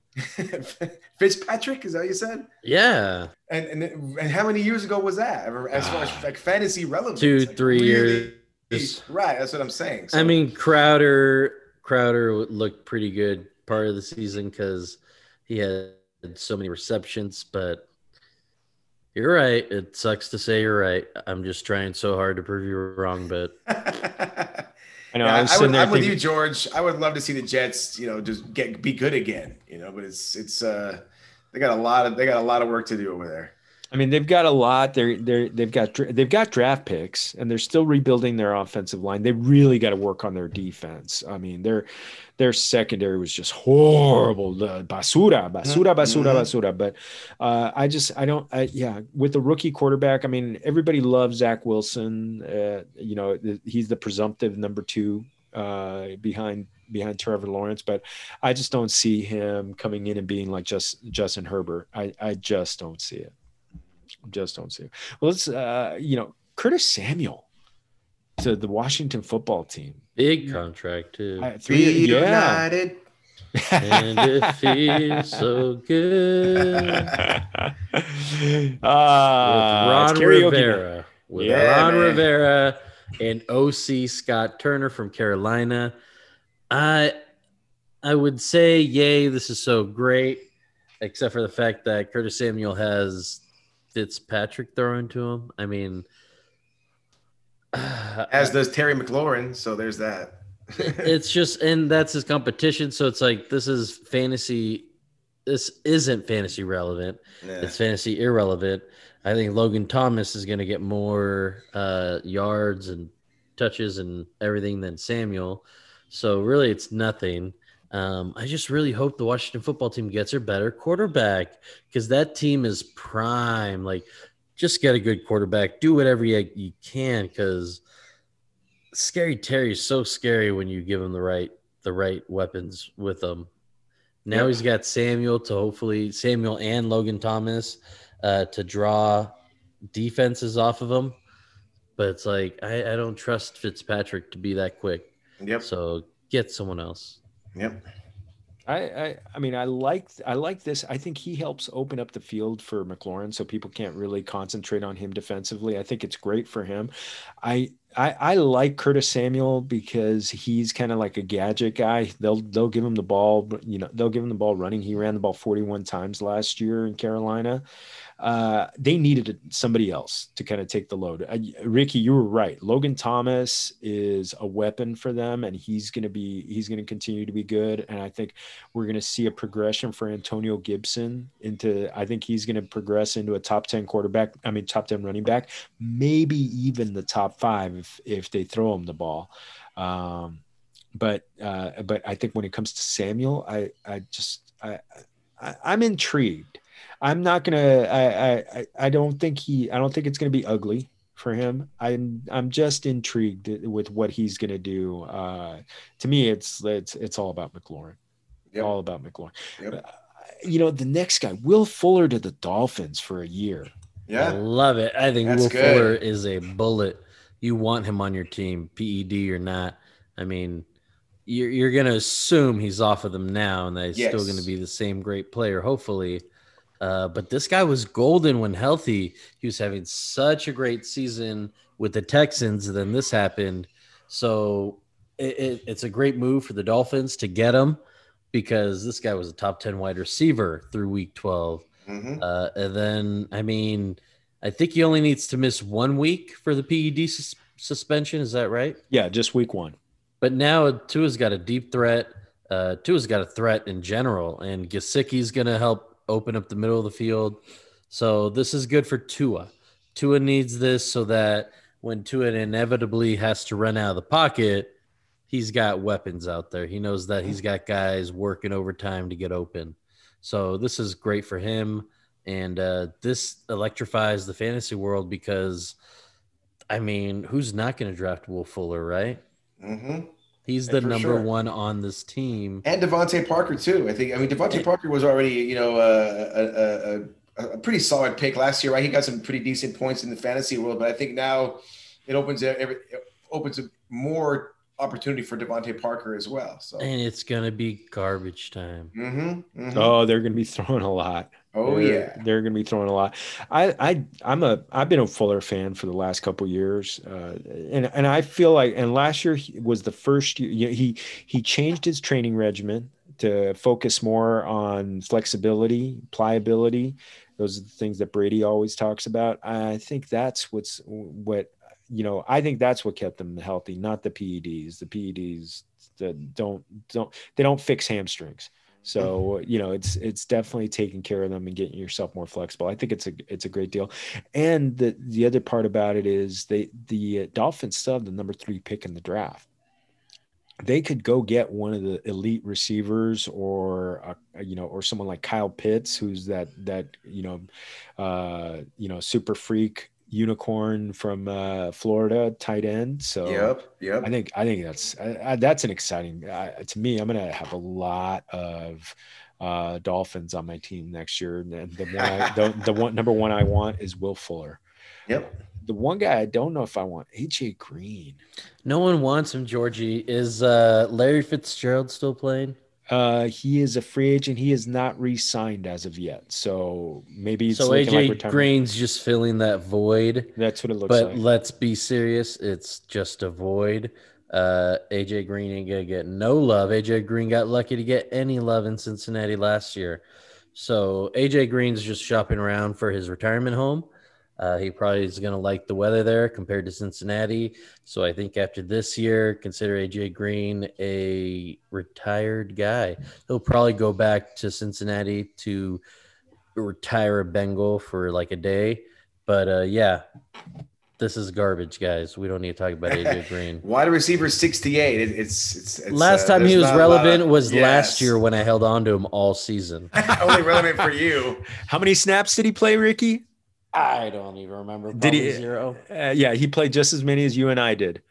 Fitzpatrick, is that what you said? Yeah. And, and and how many years ago was that? As far as like fantasy relevance, two, like three really, years. Right. That's what I'm saying. So, I mean, Crowder, Crowder looked pretty good part of the season because he had so many receptions. But you're right. It sucks to say you're right. I'm just trying so hard to prove you wrong, but. I know. Yeah, I was I sitting would, there I'm with thinking, you, George. I would love to see the Jets, you know, just get be good again, you know. But it's it's uh they got a lot of they got a lot of work to do over there. I mean, they've got a lot. They're they're they've got they've got draft picks, and they're still rebuilding their offensive line. They really got to work on their defense. I mean, their their secondary was just horrible. The basura, basura, basura, basura. But uh, I just I don't. I, yeah, with the rookie quarterback, I mean, everybody loves Zach Wilson. Uh, you know, he's the presumptive number two uh, behind behind Trevor Lawrence, but I just don't see him coming in and being like just Justin Herbert. I I just don't see it. Just don't see it. Well, let's, uh, you know, Curtis Samuel to the Washington football team. Big contract, too. Uh, three, Be yeah. united. And it feels so good. uh, with Ron Rivera. With Yeah, Ron man. Rivera and O C Scott Turner from Carolina. I I would say, yay, this is so great, except for the fact that Curtis Samuel has Fitzpatrick throwing to him. I mean, As does Terry McLaurin, so there's that. it's just, and that's his competition. So it's like, this is fantasy. This isn't fantasy relevant. Yeah. It's fantasy irrelevant. I think Logan Thomas is going to get more uh, yards and touches and everything than Samuel. So really, it's nothing. Um, I just really hope the Washington football team gets their better quarterback because that team is prime. Like, just get a good quarterback. Do whatever you, you can because Scary Terry is so scary when you give him the right the right weapons with him. Now Yep. he's got Samuel to hopefully Samuel and Logan Thomas uh, to draw defenses off of him. But it's like I, I don't trust Fitzpatrick to be that quick. Yep. So get someone else. Yep. I, I I mean I like I like this. I think he helps open up the field for McLaurin so people can't really concentrate on him defensively. I think it's great for him. I I, I like Curtis Samuel because he's kind of like a gadget guy. They'll they'll give him the ball, you know, they'll give him the ball running. He ran the ball forty-one times last year in Carolina. Uh, they needed somebody else to kind of take the load. Uh, Ricky, you were right. Logan Thomas is a weapon for them, and he's going to be he's going to continue to be good. And I think we're going to see a progression for Antonio Gibson into. I think he's going to progress into a top ten quarterback. I mean, top ten running back, maybe even the top five if if they throw him the ball. Um, but uh, but I think when it comes to Samuel, I I just I, I I'm intrigued. I'm not gonna. I, I I don't think he. I don't think it's gonna be ugly for him. I'm I'm just intrigued with what he's gonna do. Uh, to me, it's it's it's all about McLaurin. Yep. All about McLaurin. Yep. Uh, you know, the next guy, Will Fuller to the Dolphins for a year. I Yeah. love it. I think That's Will good. Fuller is a bullet. You want him on your team, P E D or not. I mean, you're you're gonna assume he's off of them now, and that he's Yes. still going to be the same great player, hopefully. Uh, but this guy was golden when healthy. He was having such a great season with the Texans, and then this happened. So it, it, it's a great move for the Dolphins to get him because this guy was a top ten wide receiver through week twelve. Mm-hmm. Uh, and then, I mean, I think he only needs to miss one week for the P E D sus- suspension. Is that right? Yeah, just week one. But now Tua's got a deep threat. Uh, Tua's got a threat in general, and Gesicki's going to help open up the middle of the field. So this is good for Tua. Tua needs this so that when Tua inevitably has to run out of the pocket, he's got weapons out there. He knows that he's got guys working overtime to get open. So this is great for him. And uh, this electrifies the fantasy world because, I mean, who's not going to draft Will Fuller, right? Mm-hmm. He's the For number sure. one on this team. And Devontae Parker too. I think. I mean, Devontae Parker was already, you know, uh, a, a, a pretty solid pick last year, right? He got some pretty decent points in the fantasy world, but I think now it opens every it opens more opportunity for Devontae Parker as well. So. And it's gonna be garbage time. Mm-hmm, mm-hmm. Oh, they're going to be throwing a lot. Oh they're, yeah, they're going to be throwing a lot. I, I, I'm a, I've been a Fuller fan for the last couple of years, uh, and and I feel like, and last year he was the first year you know, he he changed his training regimen to focus more on flexibility, pliability. Those are the things that Brady always talks about. I think that's what's what you know. I think that's what kept them healthy, not the P E Ds. The P E Ds that don't don't they don't fix hamstrings. So, you know, it's it's definitely taking care of them and getting yourself more flexible. I think it's a it's a great deal. And the the other part about it is they the Dolphins still have the number three pick in the draft. They could go get one of the elite receivers or uh, you know or someone like Kyle Pitts, who's that that you know uh, you know super freak unicorn from uh, Florida, tight end. So yep, yep. I think I think that's I, I, that's an exciting uh, to me. I'm gonna have a lot of uh, Dolphins on my team next year, and the one I, the, the one number one I want is Will Fuller. Yep. The one guy I don't know if I want A J Green. No one wants him, Georgie. Is uh, Larry Fitzgerald still playing? Uh, he is a free agent. He is not re-signed as of yet. So maybe it's so looking A J like retirement. Green's just filling that void. That's what it looks but like. But let's be serious. It's just a void. Uh, A J Green ain't going to get no love. A J Green got lucky to get any love in Cincinnati last year. So A J Green's just shopping around for his retirement home. Uh, he probably is going to like the weather there compared to Cincinnati. So I think after this year, consider A J Green a retired guy. He'll probably go back to Cincinnati to retire a Bengal for like a day. But uh, yeah, this is garbage, guys. We don't need to talk about A J Green. Wide receiver sixty-eight. It, it's, it's it's last uh, time he was relevant of, was yes. last year when I held on to him all season. Only relevant for you. How many snaps did he play, Ricky? I don't even remember. Probably Did he zero? Uh, yeah, he played just as many as you and I did.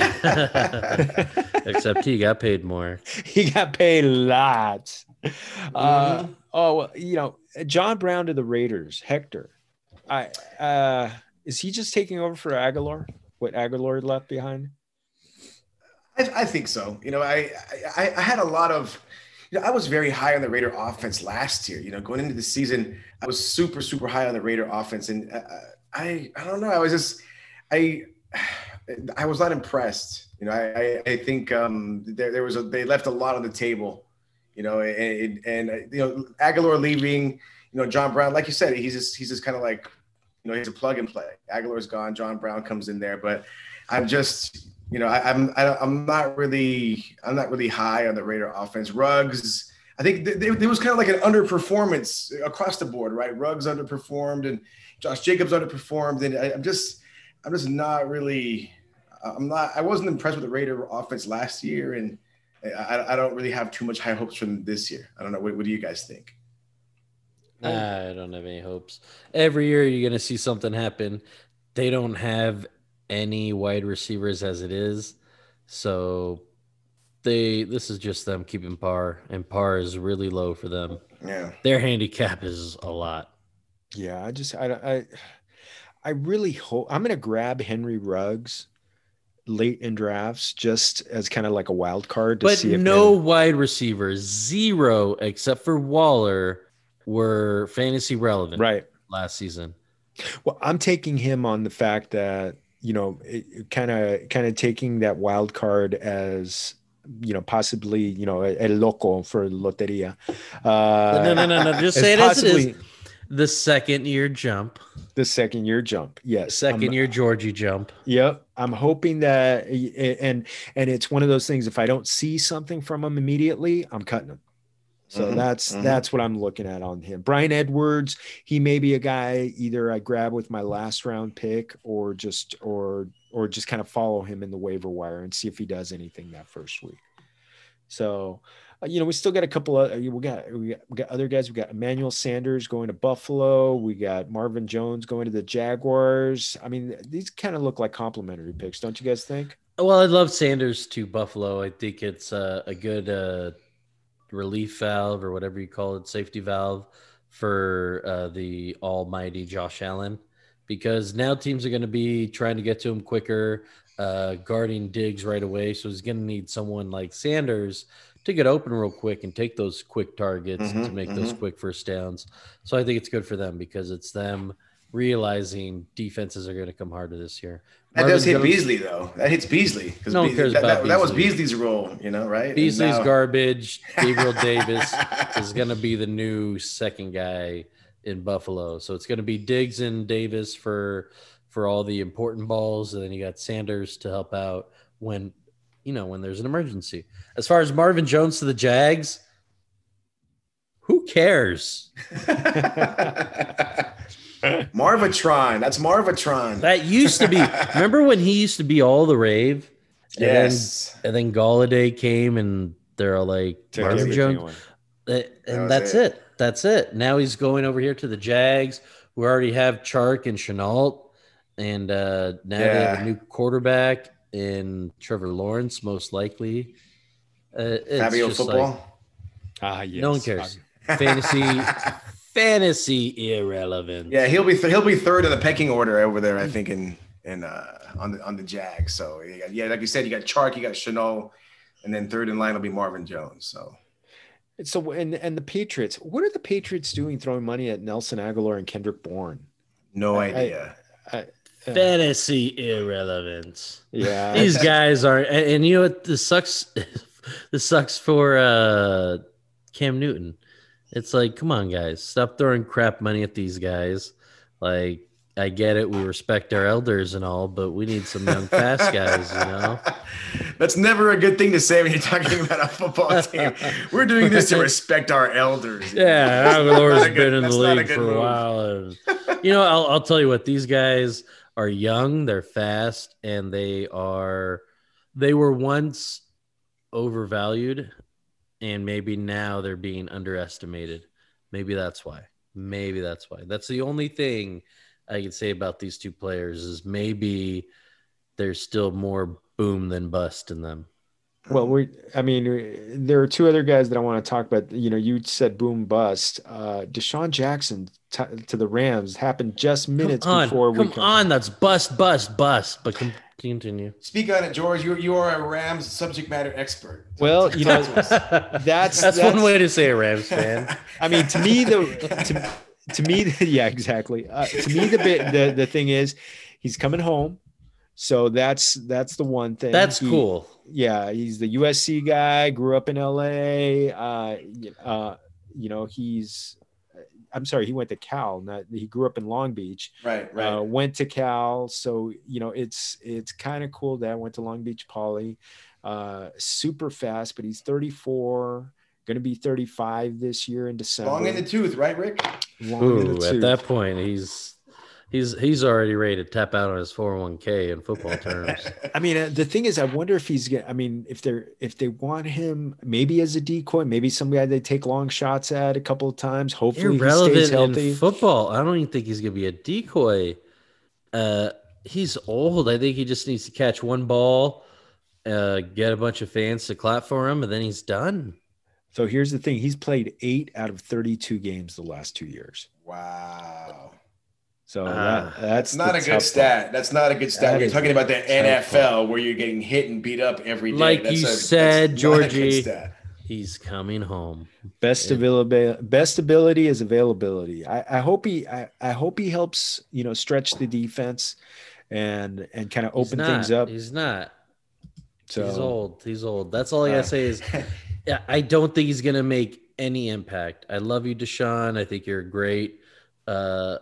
Except he got paid more. He got paid lots. Mm-hmm. Uh, oh, well, you know, John Brown to the Raiders. Hector, I uh, is he just taking over for Aguilar? What Aguilar left behind? I, I think so. You know, I, I I had a lot of. You know, I was very high on the Raider offense last year. You know, going into the season, I was super, super high on the Raider offense, and uh, I, I don't know. I was just, I, I was not impressed. You know, I, I, I think um, there, there was a, they left a lot on the table. You know, and, and you know, Aguilar leaving. You know, John Brown, like you said, he's just, he's just kind of like, you know, he's a plug and play. Aguilar's gone, John Brown comes in there, but I'm just. You know, I, I'm I, I'm not really I'm not really high on the Raider offense. Ruggs, I think th- th- there was kind of like an underperformance across the board, right? Ruggs underperformed and Josh Jacobs underperformed, and I, I'm just I'm just not really I'm not I wasn't impressed with the Raider offense last year, and I, I don't really have too much high hopes from this year. I don't know. What, what do you guys think? I don't have any hopes. Every year you're going to see something happen. They don't have any wide receivers as it is, so they this is just them keeping par, and par is really low for them. Yeah, their handicap is a lot. Yeah, I just I I I really hope I'm gonna grab Henry Ruggs late in drafts just as kind of like a wild card to but see if no wide receivers, zero except for Waller, were fantasy relevant Right. last season. Well, I'm taking him on the fact that, you know, kind of kind of taking that wild card as, you know, possibly, you know, el loco for loteria. Uh, no, no, no, no. Just say it as it is. The second year jump. The second year jump. Yes. Second I'm, year Georgie jump. Yep. I'm hoping that, and and it's one of those things, if I don't see something from him immediately, I'm cutting him. So mm-hmm, that's mm-hmm. that's what I'm looking at on him. Bryan Edwards, he may be a guy either I grab with my last round pick or just or or just kind of follow him in the waiver wire and see if he does anything that first week. So, uh, you know, we still got a couple of we got we got we got other guys. We got Emmanuel Sanders going to Buffalo. We got Marvin Jones going to the Jaguars. I mean, these kind of look like complimentary picks, don't you guys think? Well, I love Sanders to Buffalo. I think it's uh, a good uh, relief valve or whatever you call it, safety valve for uh, the almighty Josh Allen, because now teams are going to be trying to get to him quicker, uh, guarding Diggs right away. So he's going to need someone like Sanders to get open real quick and take those quick targets mm-hmm, to make mm-hmm. those quick first downs. So I think it's good for them because it's them realizing defenses are going to come harder this year. That Marvin does hit Jones, Beasley, though. That hits Beasley. No one Beasley, cares that, about that, Beasley. That was Beasley's role, you know, right? Beasley's now... garbage. Gabriel Davis is going to be the new second guy in Buffalo. So it's going to be Diggs and Davis for for all the important balls, and then you got Sanders to help out when, you know, when there's an emergency. As far as Marvin Jones to the Jags, who cares? Marvatron. That's Marvatron. That used to be. Remember when he used to be all the rave? And Yes. Then, and then Galladay came and they're all like, Took Marvin everything Jones. away. Uh, and That was that's it. it. That's it. Now he's going over here to the Jags. We already have Chark and Chenault. And uh, now they have a Yeah. new quarterback in Trevor Lawrence, most likely. Uh, it's Fabio just football. like, Ah, yes. no one cares. Fantasy, fantasy irrelevant. Yeah, he'll be th- he'll be third in the pecking order over there, I think, in in uh, on the on the Jags. So you got, yeah, like you said, you got Chark, you got Chenault, and then third in line will be Marvin Jones. So So and and the Patriots, what are the Patriots doing throwing money at Nelson Aguilar and Kendrick Bourne? no I- idea. I, uh, Fantasy irrelevance. yeah. These guys are, and, and you know what? This sucks. This sucks for uh, Cam Newton. It's like, come on, guys, stop throwing crap money at these guys. Like, I get it, we respect our elders and all, but we need some young, fast guys. You know, That's never a good thing to say when you're talking about a football team. We're doing this to respect our elders. yeah, Aguilar's been good- in the that's not a league good for a move. while. And, you know, I'll, I'll tell you what, these guys are young, they're fast, and they are. They were once overvalued, and maybe now they're being underestimated. Maybe that's why. Maybe that's why. That's the only thing I can say about these two players is maybe there's still more boom than bust in them. Well, we, I mean, there are two other guys that I want to talk about. You know, you said boom bust. Uh, Deshaun Jackson t- to the Rams happened just minutes come on, before we come come. on. That's bust, bust, bust. But com- continue. Speak on it, George. You you are a Rams subject matter expert. Well, you know, Talk to us. that's That's one way to say a Rams fan. I mean, to me, the to, to me, the, yeah, exactly. Uh, to me, the bit the the thing is, he's coming home, so that's that's the one thing. That's He- cool. Yeah, he's the U S C guy. Grew up in L A. Uh, uh, you know, he's. I'm sorry, he went to Cal. Not he grew up in Long Beach. Right, right. Uh, went to Cal, so you know it's it's kind of cool that I went to Long Beach Poly. Uh, super fast, but he's thirty-four, going to be thirty-five this year in December. Long in the tooth, right, Rick? Long in Ooh, the at tooth. that point, he's he's he's already ready to tap out on his four oh one k in football terms. I mean, uh, the thing is, I wonder if he's get. I mean, if they're if they want him maybe as a decoy, maybe some guy they take long shots at a couple of times. Hopefully, he stays Irrelevant healthy. in football. I don't even think he's gonna be a decoy. Uh, he's old. I think he just needs to catch one ball, uh, get a bunch of fans to clap for him, and then he's done. So here's the thing: he's played eight out of thirty-two games the last two years. Wow. So Ah. that, that's That's not the a good tough stat. That's not a good stat. That You're is talking about the tough N F L where you're getting hit and beat up every day. Like That's you a- said, that's not a good Georgie, stat. He's coming home. Best It- availability, best ability is availability. I, I hope he, I, I hope he helps, you know, stretch the defense and and kind of He's open things not. up. He's not. So He's old. He's old. That's all I Uh, gotta say is, yeah, I don't think he's gonna make any impact. I love you, Deshaun. I think you're great. Uh,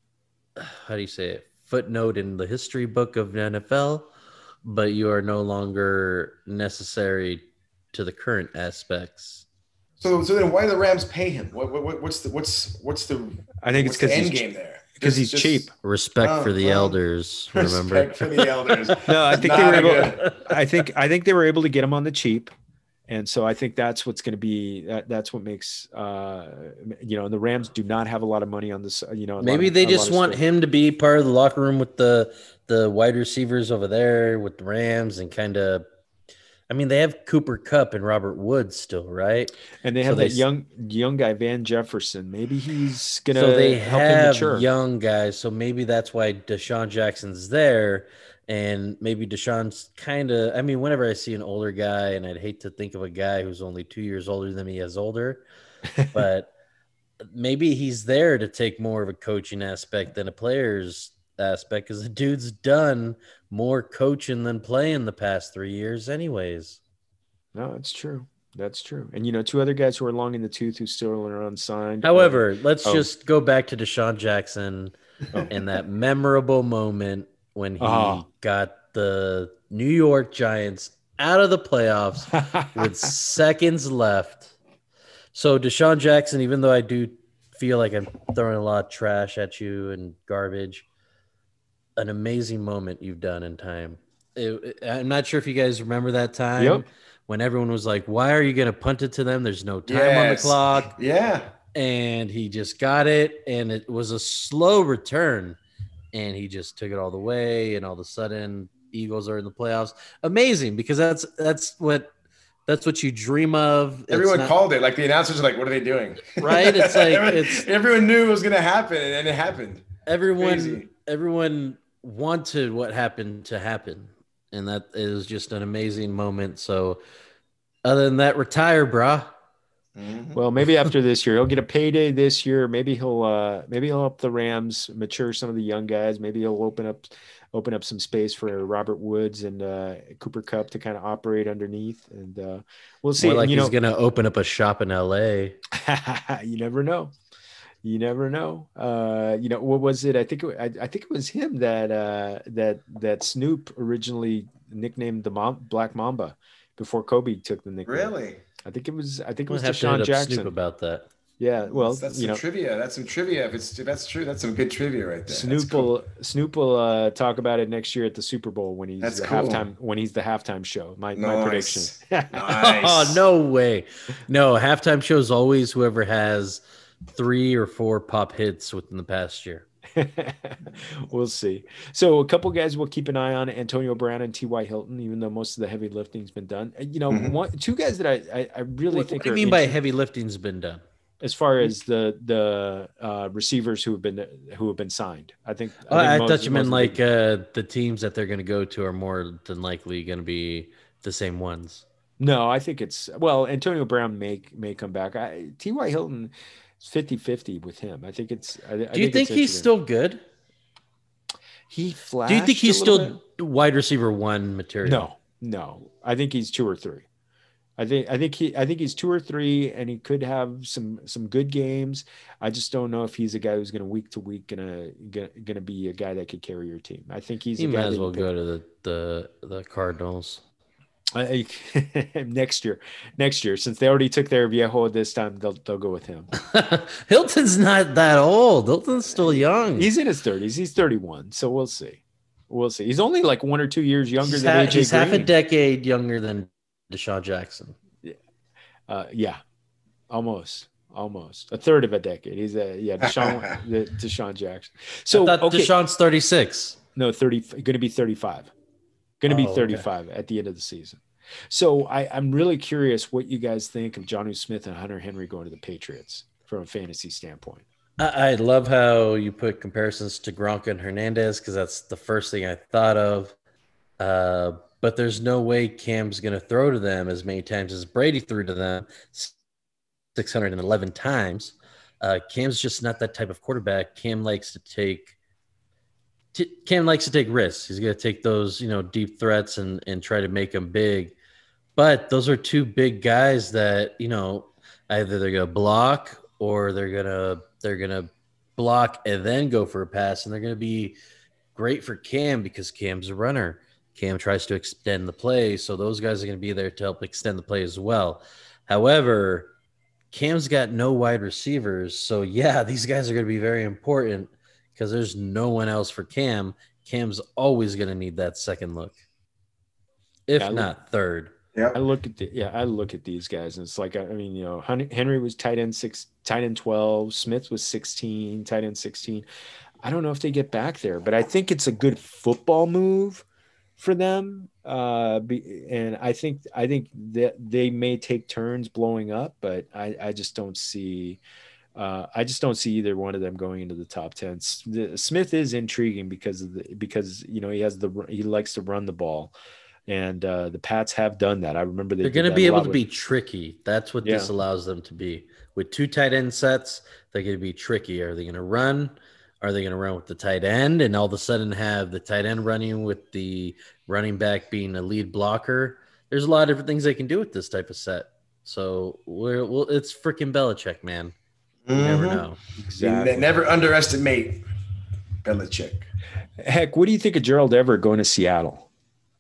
how do you say it? Footnote in the history book of the N F L, but you are no longer necessary to the current aspects. so so then why do the Rams pay him? What, what what's the what's what's the I think it's what's the because end he's game there? because Just- he's just cheap. Respect Oh, for the well, elders. Remember, Respect for the elders. No, I think they Not were a able. good- I think I think they were able to get him on the cheap, and so I think that's what's going to be. That, that's what makes uh, you know. And the Rams do not have a lot of money on this. You know, a lot maybe of- they a lot just of want space. him to be part of the locker room with the the wide receivers over there with the Rams and kind of. I mean, they have Cooper Kupp and Robert Woods still, right? And they so have they that s- young young guy Van Jefferson. Maybe he's gonna So they help him have mature. young guys, so maybe that's why Deshaun Jackson's there, and maybe Deshaun's kind of. I mean, whenever I see an older guy, and I'd hate to think of a guy who's only two years older than me as older, but maybe he's there to take more of a coaching aspect than a player's aspect, because the dude's done more coaching than playing the past three years, anyways. No, it's true. That's true. And you know, two other guys who are long in the tooth who still are unsigned. However, let's oh. just go back to Deshaun Jackson Oh. and that memorable moment when he Ah. got the New York Giants out of the playoffs with seconds left. So Deshaun Jackson, even though I do feel like I'm throwing a lot of trash at you and garbage, an amazing moment you've done in time. It- it- I'm not sure if you guys remember that time Yep. when everyone was like, why are you going to punt it to them? There's no time on the Yes. clock. Yeah. And he just got it, and it was a slow return, and he just took it all the way, and all of a sudden Eagles are in the playoffs. Amazing, because that's that's what that's what you dream of. It's Everyone not- called it. Like the announcers are like, what are they doing? Right? It's like- everyone, it's- everyone knew it was gonna happen, and it happened. everyone Crazy. everyone wanted what happened to happen, and that is just an amazing moment. So other than that, retire, brah. Mhm. Well, maybe after this year, he'll get a payday this year. Maybe he'll uh maybe he'll help the Rams mature some of the young guys. Maybe he'll open up open up some space for Robert Woods and uh Cooper Kupp to kind of operate underneath. And uh we'll see. More like And, you he's know, gonna open up a shop in L A. you never know. You never know. Uh, you know, what was it? I think it, I, I think it was him that uh, that that Snoop originally nicknamed the Mom, Black Mamba before Kobe took the nickname. Really? I think it was. I think it We'll was have to Deshaun hit up Jackson. Snoop about that. Yeah. Well, that's, that's you some know, trivia. That's some trivia. If it's if that's true, that's some good trivia right there. That's Snoop cool. will Snoop will uh, talk about it next year at the Super Bowl when he's That's the cool. halftime when he's the halftime show. My my prediction. Nice. Nice. Oh, no way. No, halftime show is always whoever has three or four pop hits within the past year. We'll see. So a couple guys we'll keep an eye on: Antonio Brown and T Y. Hilton. Even though most of the heavy lifting's been done, you know, Mhm. one, two guys that I I, I really What, think what do you are mean by inter- heavy lifting's been done? as far as the the uh, receivers who have been who have been signed. I think. Oh, I, think most- thought you meant most of the like big- uh, the teams that they're going to go to are more than likely going to be the same ones. No, I think it's well. Antonio Brown may may come back. I, T Y. Hilton is fifty-fifty with him. I think it's. I, I Do you think, it's he's interesting. still good? He flashed. Do you think a he's little still wide receiver one material? No, no. I think he's two or three. I think I think he I think he's two or three, and he could have some some good games. I just don't know if he's a guy who's going to week to week gonna gonna, gonna be a guy that could carry your team. I think he's He a guy might as that well you go to the the, the Cardinals. pick. I- next year. Next year, since they already took their Viejo this time, they'll they'll go with him. Hilton's not that old. Hilton's still young. He's in his thirties. He's thirty-one, so we'll see. We'll see. He's only like one or two years younger he's than ha- A J he's Green. half a decade younger than Deshaun Jackson. Uh, yeah, almost, almost a third of a decade. He's a yeah, Deshaun, the, Deshaun Jackson. So I thought okay, Deshaun's thirty-six. no, thirty, going to be thirty-five, going to be Oh, okay. thirty-five at the end of the season. So I, I'm really curious what you guys think of Jonnu Smith and Hunter Henry going to the Patriots from a fantasy standpoint. I, I love how you put comparisons to Gronk and Hernandez because that's the first thing I thought of. Uh, but there's no way Cam's going to throw to them as many times as Brady threw to them six hundred eleven times. Uh, Cam's just not that type of quarterback. Cam likes to take t- Cam likes to take risks. He's going to take those, you know, deep threats and and try to make them big. But those are two big guys that, you know, either they're going to block or they're going to they're going to block and then go for a pass, and they're going to be great for Cam because Cam's a runner. Cam tries to extend the play, so those guys are going to be there to help extend the play as well. However, Cam's got no wide receivers, so yeah, these guys are going to be very important because there's no one else for Cam. Cam's always going to need that second look, if yeah, not look, third. Yeah. I look at the, yeah, I look at these guys, and it's like, I mean, you know, Henry was tight end six, tight end twelve, Smith was sixteen, tight end sixteen. I don't know if they get back there, but I think it's a good football move for them. Uh, be, and I think I think that they may take turns blowing up, but I, I just don't see uh, I just don't see either one of them going into the top ten. The, Smith is intriguing because of the because you know he has the he likes to run the ball, and uh, the Pats have done that. I remember they They're going to did be that a able lot to with- be tricky. That's what Yeah. this allows them to be. With two tight end sets, they're going to be tricky. Are they going to run? Are they going to run with the tight end and all of a sudden have the tight end running with the running back being a lead blocker? There's a lot of different things they can do with this type of set. So we're, well, it's freaking Belichick, man. You never Mhm. know. exactly. Ne- Never underestimate Belichick. Heck, what do you think of Gerald Everett going to Seattle?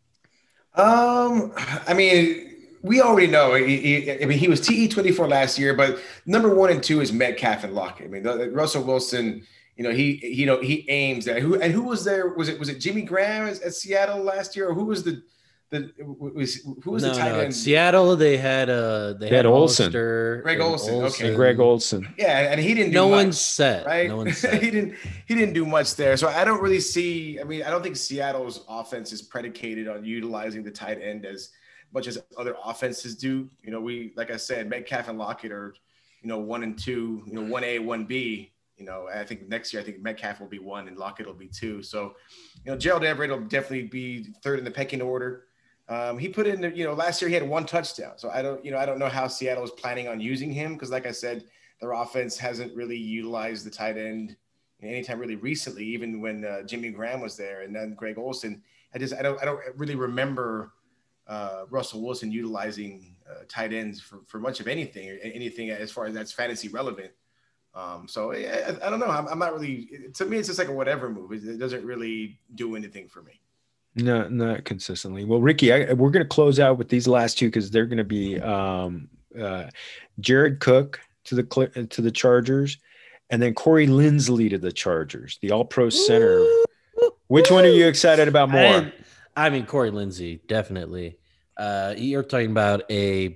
Um, I mean, we already know. He, he, I mean, he was T E twenty-four last year, but number one and two is Metcalf and Lockett. I mean, the, Russell Wilson. You know, he you know he aims at who and who was there? Was it was it Jimmy Graham at, at Seattle last year, or who was the the was who was no, the tight no. end? In Seattle, they had uh they, They had had Olsen. Hollister Greg and Olsen, okay. And Greg Olson. Yeah, and he didn't do No much, one's set. right? No one's set. he didn't he didn't do much there. So I don't really see. I mean, I don't think Seattle's offense is predicated on utilizing the tight end as much as other offenses do. You know, we like I said, Metcalf and Lockett are, you know, one and two. You know, one A, one B. You know, I think next year I think Metcalf will be one and Lockett will be two. So, you know, Gerald Everett will definitely be third in the pecking order. Um, he put in, you know, last year he had one touchdown. So I don't, you know, I don't know how Seattle is planning on using him because, like I said, their offense hasn't really utilized the tight end anytime really recently, even when uh, Jimmy Graham was there and then Greg Olsen. I just, I don't, I don't really remember uh, Russell Wilson utilizing uh, tight ends for, for much of anything, or anything as far as that's fantasy relevant. Um, so I, I don't know. I'm, I'm not really, to me, it's just like a whatever move. It, it doesn't really do anything for me. No, not consistently. Well, Ricky, I, we're going to close out with these last two because they're going to be um, uh, Jared Cook to the to the Chargers, and then Corey Linsley to the Chargers, the All-Pro center. Which one are you excited about more? I, I mean, Corey Lindsey, definitely. Uh, you're talking about a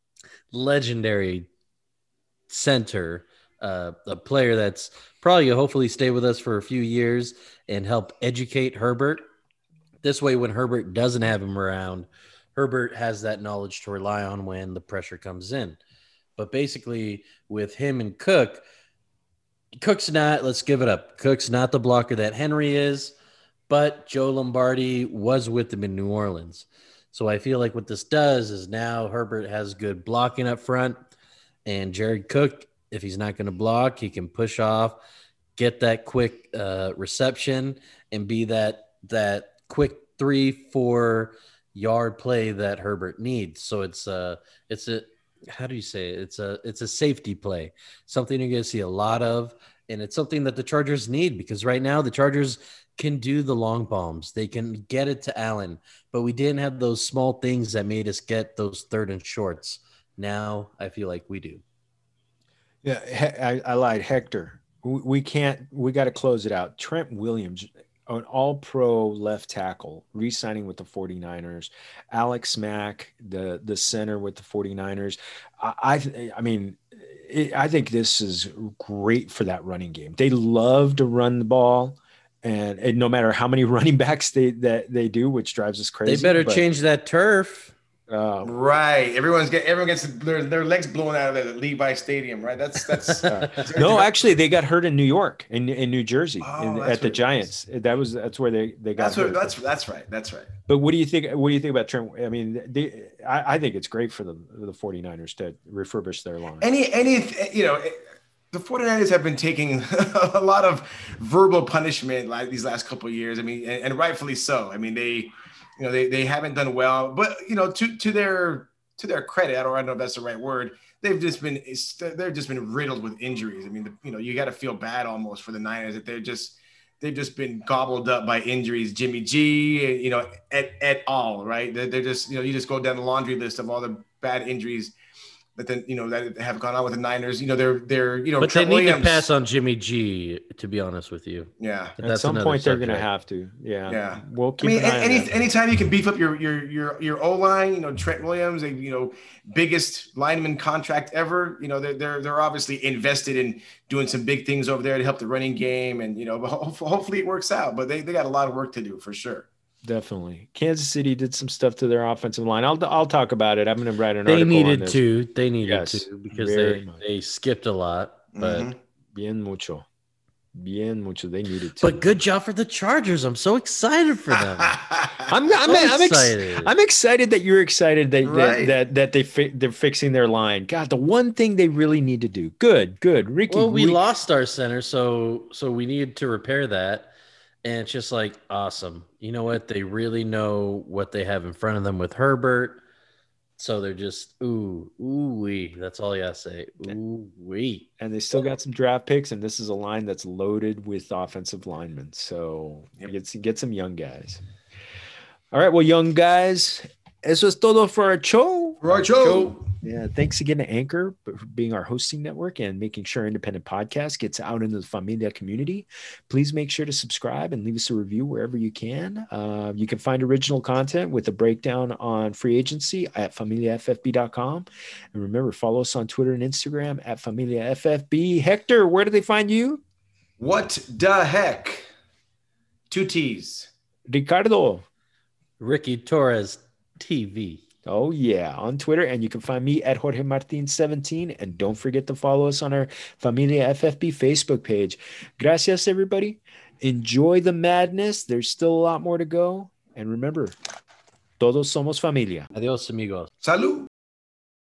legendary center. Uh, a player that's probably going to hopefully stay with us for a few years and help educate Herbert. This way, when Herbert doesn't have him around, Herbert has that knowledge to rely on when the pressure comes in. But basically, with him and Cook, Cook's not, let's give it up. Cook's not the blocker that Henry is, but Joe Lombardi was with him in New Orleans. So I feel like what this does is now Herbert has good blocking up front, and Jared Cook, if he's not going to block, he can push off, get that quick uh, reception, and be that that quick three, four yard play that Herbert needs. So it's a, it's a, how do you say it? It's a, it's a safety play, something you're going to see a lot of, and it's something that the Chargers need because right now the Chargers can do the long bombs. They can get it to Allen, but we didn't have those small things that made us get those third and shorts. Now I feel like we do. Yeah, I, I lied. Hector, we can't, we got to close it out. Trent Williams, an all-pro left tackle, re-signing with the 49ers. Alex Mack, the, the center with the 49ers. I, I, I mean, it, I think this is great for that running game. They love to run the ball. And, and no matter how many running backs they that they do, which drives us crazy. They better but, change that turf. Uh, Right. Everyone's get everyone gets their, their legs blown out of the Levi Stadium, right? That's that's uh, no, actually, they got hurt in New York, in in New Jersey, Oh, in, that's at the what it Giants. That was that's where they they got That's what hurt. that's that's right. That's right. But what do you think? What do you think about Trent? I mean, they, I, I think it's great for the the 49ers to refurbish their line. Any any you know, the 49ers have been taking a lot of verbal punishment like these last couple of years. I mean, and, and rightfully so. I mean, they you know they they haven't done well, but you know, to to their to their credit, I don't, I don't know if that's the right word. They've just been they've just been riddled with injuries. I mean, the, you know, you got to feel bad almost for the Niners that they're just they've just been gobbled up by injuries. Jimmy G, you know, et, et al. Right? They're, they're just you know you just go down the laundry list of all the bad injuries that then you know that have gone on with the Niners. You know, they're they're you know, but Trent they need Williams, to pass on Jimmy G. To be honest with you, yeah. But At that's some another point, they're going to subject. have to. Yeah, Yeah. We'll I keep mean, an eye on any that. anytime you can beef up your your your your O line, you know, Trent Williams, a, you know, biggest lineman contract ever. You know, they're they're they're obviously invested in doing some big things over there to help the running game, and you know, but ho- hopefully it works out. But they they got a lot of work to do for sure. Definitely. Kansas City did some stuff to their offensive line. I'll I'll talk about it. I'm going to write an They article on needed this. to. They needed Yes, to because very they, much. they skipped a lot. But Mhm. Bien mucho. Bien mucho. They needed to. but good job for the Chargers. I'm so excited for them. I'm I'm, So I'm, ex- excited. I'm excited that you're excited that Right. that that, that they fi- they're fixing their line. God, the one thing they really need to do. Good, good. Ricky, Well, we lost our center, so so we needed to repair that. And it's just like awesome. You know what? They really know what they have in front of them with Herbert. So they're just ooh, ooh wee. That's all you gotta say. Ooh wee. and they still got some draft picks, and this is a line that's loaded with offensive linemen. So Yep. get get some young guys. All right, well, young guys, eso es todo for our show. Right, Joe. Yeah, thanks again to Anchor for being our hosting network and making sure Independent Podcast gets out into the Familia community. Please make sure to subscribe and leave us a review wherever you can. Uh, you can find original content with a breakdown on free agency at familia f f b dot com. And remember, follow us on Twitter and Instagram at familia f f b. Hector, where do they find you? What the heck? Two T's. Ricardo. Ricky Torres T V. Oh, yeah, on Twitter. And you can find me at Jorge Martin seventeen. And don't forget to follow us on our Familia F F B Facebook page. Gracias, everybody. Enjoy the madness. There's still a lot more to go. And remember, todos somos familia. Adios, amigos. Salud.